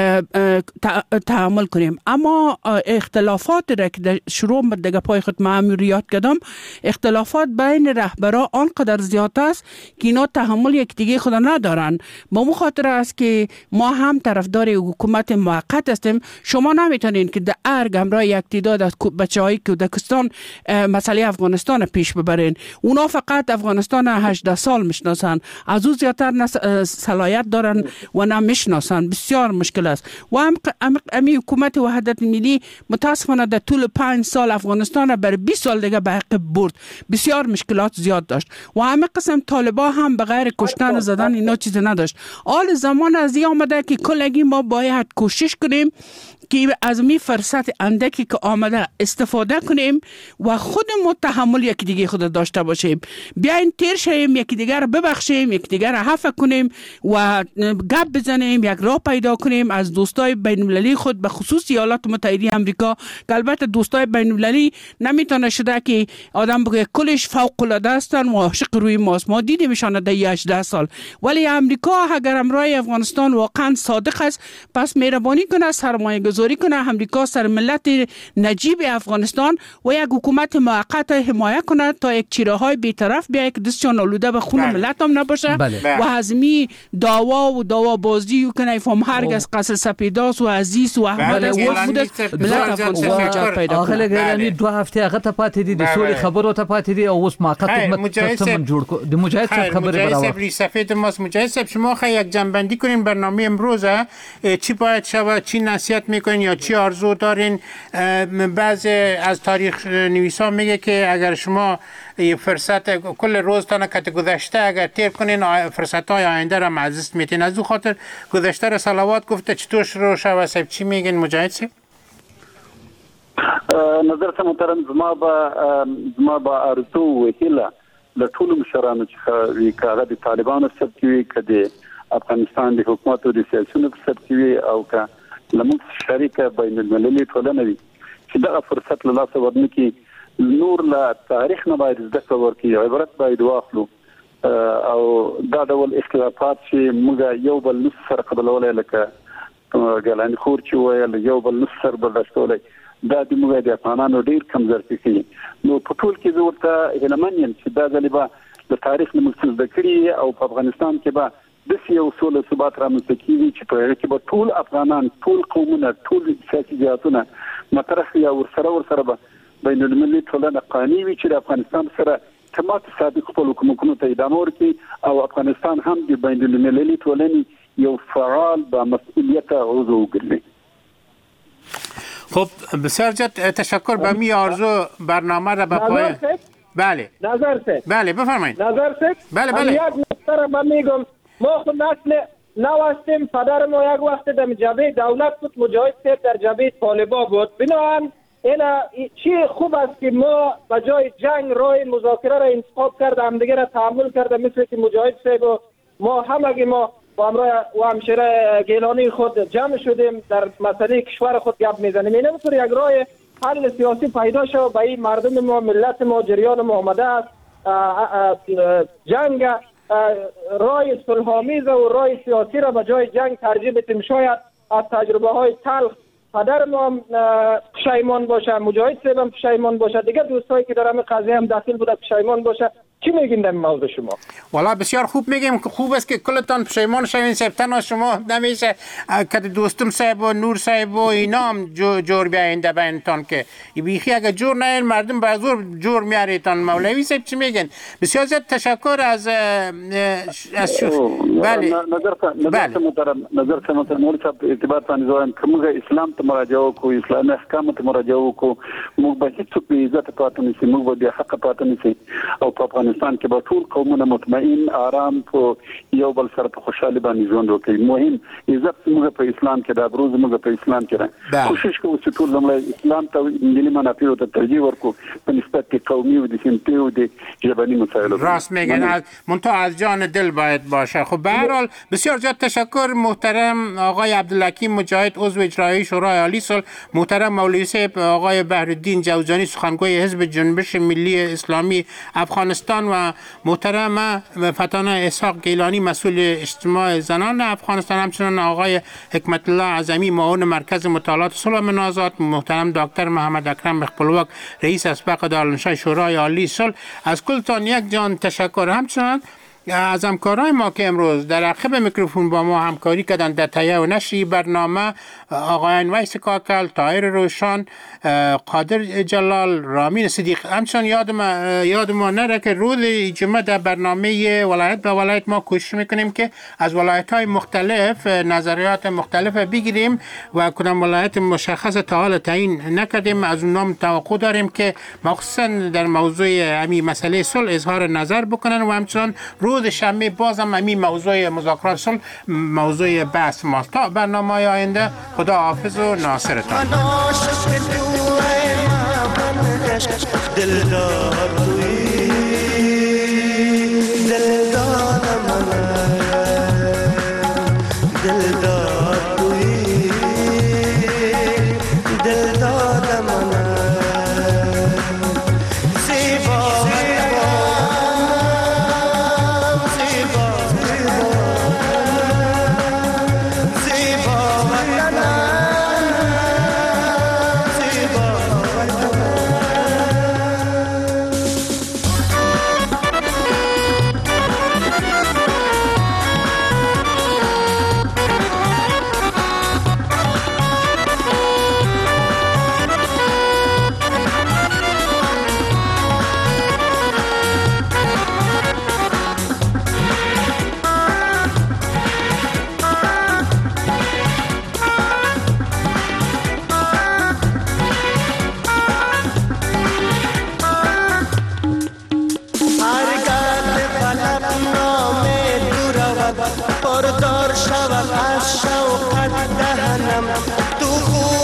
Speaker 6: تحمل کنیم. اما اختلافات را که شروع دیگه پای خود معمولیت کردم، اختلافات بین رهبران آنقدر زیاد است که اینا تحمل یک دیگه خود ندارن. با مخاطر است که ما هم طرفدار حکومت موقت هستیم. شما نمیتونین که در ارگ همراه یک تعداد از بچهای کودکستان مسئله افغانستان پیش ببرین. اونا فقط افغانستان 18 سال میشناسن، از او زیادتر نه صلاحیت دارن و نه میشناسن. بسیار مشکل است. و امی حکومت وحدت ملی متاسفانه در طول 5 سال افغانستان بر 20 سال دیگه به عقب برد. بسیار مشکلات زیاد داشت و همه قسم طالبا هم به غیر کشتن زدن اینا چیز نداشت. حال زمان از این آمده که کلگی ما باید کوشش کنیم که از می فرصت اندکی که آمده استفاده کنیم و خودمون تحمل یکی دیگه خود داشته باشیم. بیاین تیر شیم، یکی دیگه رو ببخشیم، یکی دیگه رو عفو کنیم و گپ بزنیم، یک راه پیدا کنیم از دوستای بین المللی خود، به خصوص ایالات متحده آمریکا که البته دوستای بین المللی نمیتونه شده که آدم بگه کلش فوق العاده هستن و عاشق روی ماست. ما دیدیمشان در 18 سال. ولی آمریکا اگر امرای افغانستان واقعا صادق است پس مهربانی کنه سرمایه گذاری کنه آمریکا سر ملت نجیب افغانستان و یک حکومت موقت حمایت کنه تا یک چیره‌های بی‌طرف بیا یک دستشان آلوده به خون ملت هم نباشه و هزمی دعوا بازی کنه فهم هرگز قصر سپیداس و عزیز و احمد وقت بوده ملت افغانستان جات پیدا کنه.
Speaker 5: آخر گیلانی 2 هفته هغه ته پاتې دي د سوري خبرو ته پاتې دي او اوس موقت حکومت جوړ کو د مجاهد صاحب خبره برابر
Speaker 4: سفید ماست. مجاهد صاحب شما خیلی یک جنبندی کنین برنامه امروز چی باید شود، چی نصیحت میکنین یا چی آرزو دارین؟ بعضی از تاریخ نویسا میگه که اگر شما فرصت کل روزتان که گذشته اگر تیر کنین فرصت های آینده را معزز میتین. از او خاطر گذشته را صلوات گفته چطور شروع شود صاحب، چی میگین مجاهد صاحب؟
Speaker 7: نظر ته محترم زما با ارزو و هیله له ټولو مشرانو څخه وي که هغه د طالبانو په سر کې وي که د افغانستان د حکومت او د سیاسیونو په سر کې وي او که لمونږ شریکه بین المللي ټولنه وي چې دغه فرصت له لاسه ورنکړي. نور له تاریخ نه باید زده کړه ورکړي، عبرت باید واخلو او دا ډول اختلافات چې موږ یو بل نس سره قبلولی لکه ګیلاني خور چې ویل یو بل نس سره برداشتولی دا د موږ د افغانانو ډیر کم ظرفي کوي. نو په ټول کې زه ورته هیلهمن یم چې دا ځلې به د تاریخ نه موږ زده کړي او په افغانستان کې به داسې یو سوله ثبات رامنځته کېږي چې په هغې کې به ټول افغانان، ټول قومونه، ټول سیاسي جهاتونه مطرح یا ورسره به بین المللي ټولنه قانع وي چې د افغانستان سره تماس صادق خپل حکومتونو ته ادامه ورکړي او افغانستان هم د بین المللي ټولنې یو فعال با مسئولیت عضو وګرځي.
Speaker 4: خب بسیار زیاد تشکر به می آرزو برنامه را به پایان. بله
Speaker 9: نظر سه
Speaker 4: بله بفرمایید.
Speaker 9: نظر سه
Speaker 4: بله
Speaker 9: یک نکته را من میگم، ما خود نسل نو هستیم. پدر ما یک وقت در جبهه دولت بود، مجاهد سید در جبهه طالبا بود. بنابراین چی خوب است که ما به جای جنگ راه مذاکره را انتخاب کرده، همدیگه را تحمل کرده، مثل که مجاهد سید و ما همگی ما با همراه و همشیره گیلانی خود جمع شدیم در مسئله کشور خود گپ میزنیم. اینم طور یک راه حل سیاسی پیدا شد به این مردم ما، ملت ما، جریان ما آمده است. جنگ راه صلح‌آمیز و راه سیاسی را به جای جنگ ترجیح بدیم. شاید از تجربه های تلخ پدر ما پشیمان باشه، مجاهد صاحب پشیمان باشه، دیگه دوستایی که در همین قضیه هم داخل بوده پشیمان باشه. چی میگین در موضوع شما؟
Speaker 4: والا بسیار خوب میگیم که خوب است که کلتان پشیمان شوین. سبتنا شما نمیشه که دوستم صاحب و نور صاحب و اینا هم جور بیاین در بینتان که بیخی اگر جور نه مردم به زور جور میاریتان. مولوی صاحب چی میگن؟ بسیار زیاد تشکر از
Speaker 7: بله نظر محترم مولوی صاحب اعتبار تان زوام که موږ اسلام ته مراجعه کو، اسلام احکام ته مراجعه کو، موږ به هیڅ په عزت پاتې نشي، موږ به حق پاتې نشي. او په افغانستان کې به ټول قومونه مطمئن آرام په یو بل سره په خوشحالي باندې ژوند وکړي. مهم عزت موږ په اسلام کې دا بروز موږ په اسلام کې را کوشش کوو چې ټول لمړی اسلام ته ملي منافع ته ترجیح ورکو په نسبت کې قومي و د سیمتي و د ژبني مسایلو.
Speaker 4: راست میگن، منتها از جان دل باید باشه. خب به هر حال بسیار زیاد تشکر محترم آقای عبدالحکیم مجاهد عضو اجرایی شورای عالی صلح، محترم مولوی صاحب آقای بهرالدین جوزجانی سخنگوی حزب جنبش ملی اسلامی افغانستان و محترم فتانه اسحاق گیلانی مسئول اجتماع زنان افغانستان، همچنین آقای حکمت الله اعظمی معاون مرکز مطالعات صلح و منازعات، محترم دکتر محمد اکرم بخپلوک رئیس اسبق دارالانشای شورای عالی صلح. از کلتان یک جان تشکر. همچنین از همکارای ما که امروز در عقب میکروفون با ما همکاری کردن در تهیه و نشر برنامه، آقایان ویس کاکل، طاهر روشن، قادر جلال، رامین صدیق. همچنان یاد ما نره که روز جمعه در برنامه ولایت به ولایت ما کوشش میکنیم که از ولایت های مختلف نظریات مختلف بگیریم و کدام ولایت مشخص تا حال تعیین نکردیم از اونام توقع داریم که مخصوصا در موضوع همین مسئله صلح اظهار نظر بکنن و همچنان روز شنبه بازم همین موضوع مذاکرات صلح موضوع بحث ماست. تا برنامه آینده خدا حافظ و ناصرتان.
Speaker 12: پردار شود از شوقت دهنم تو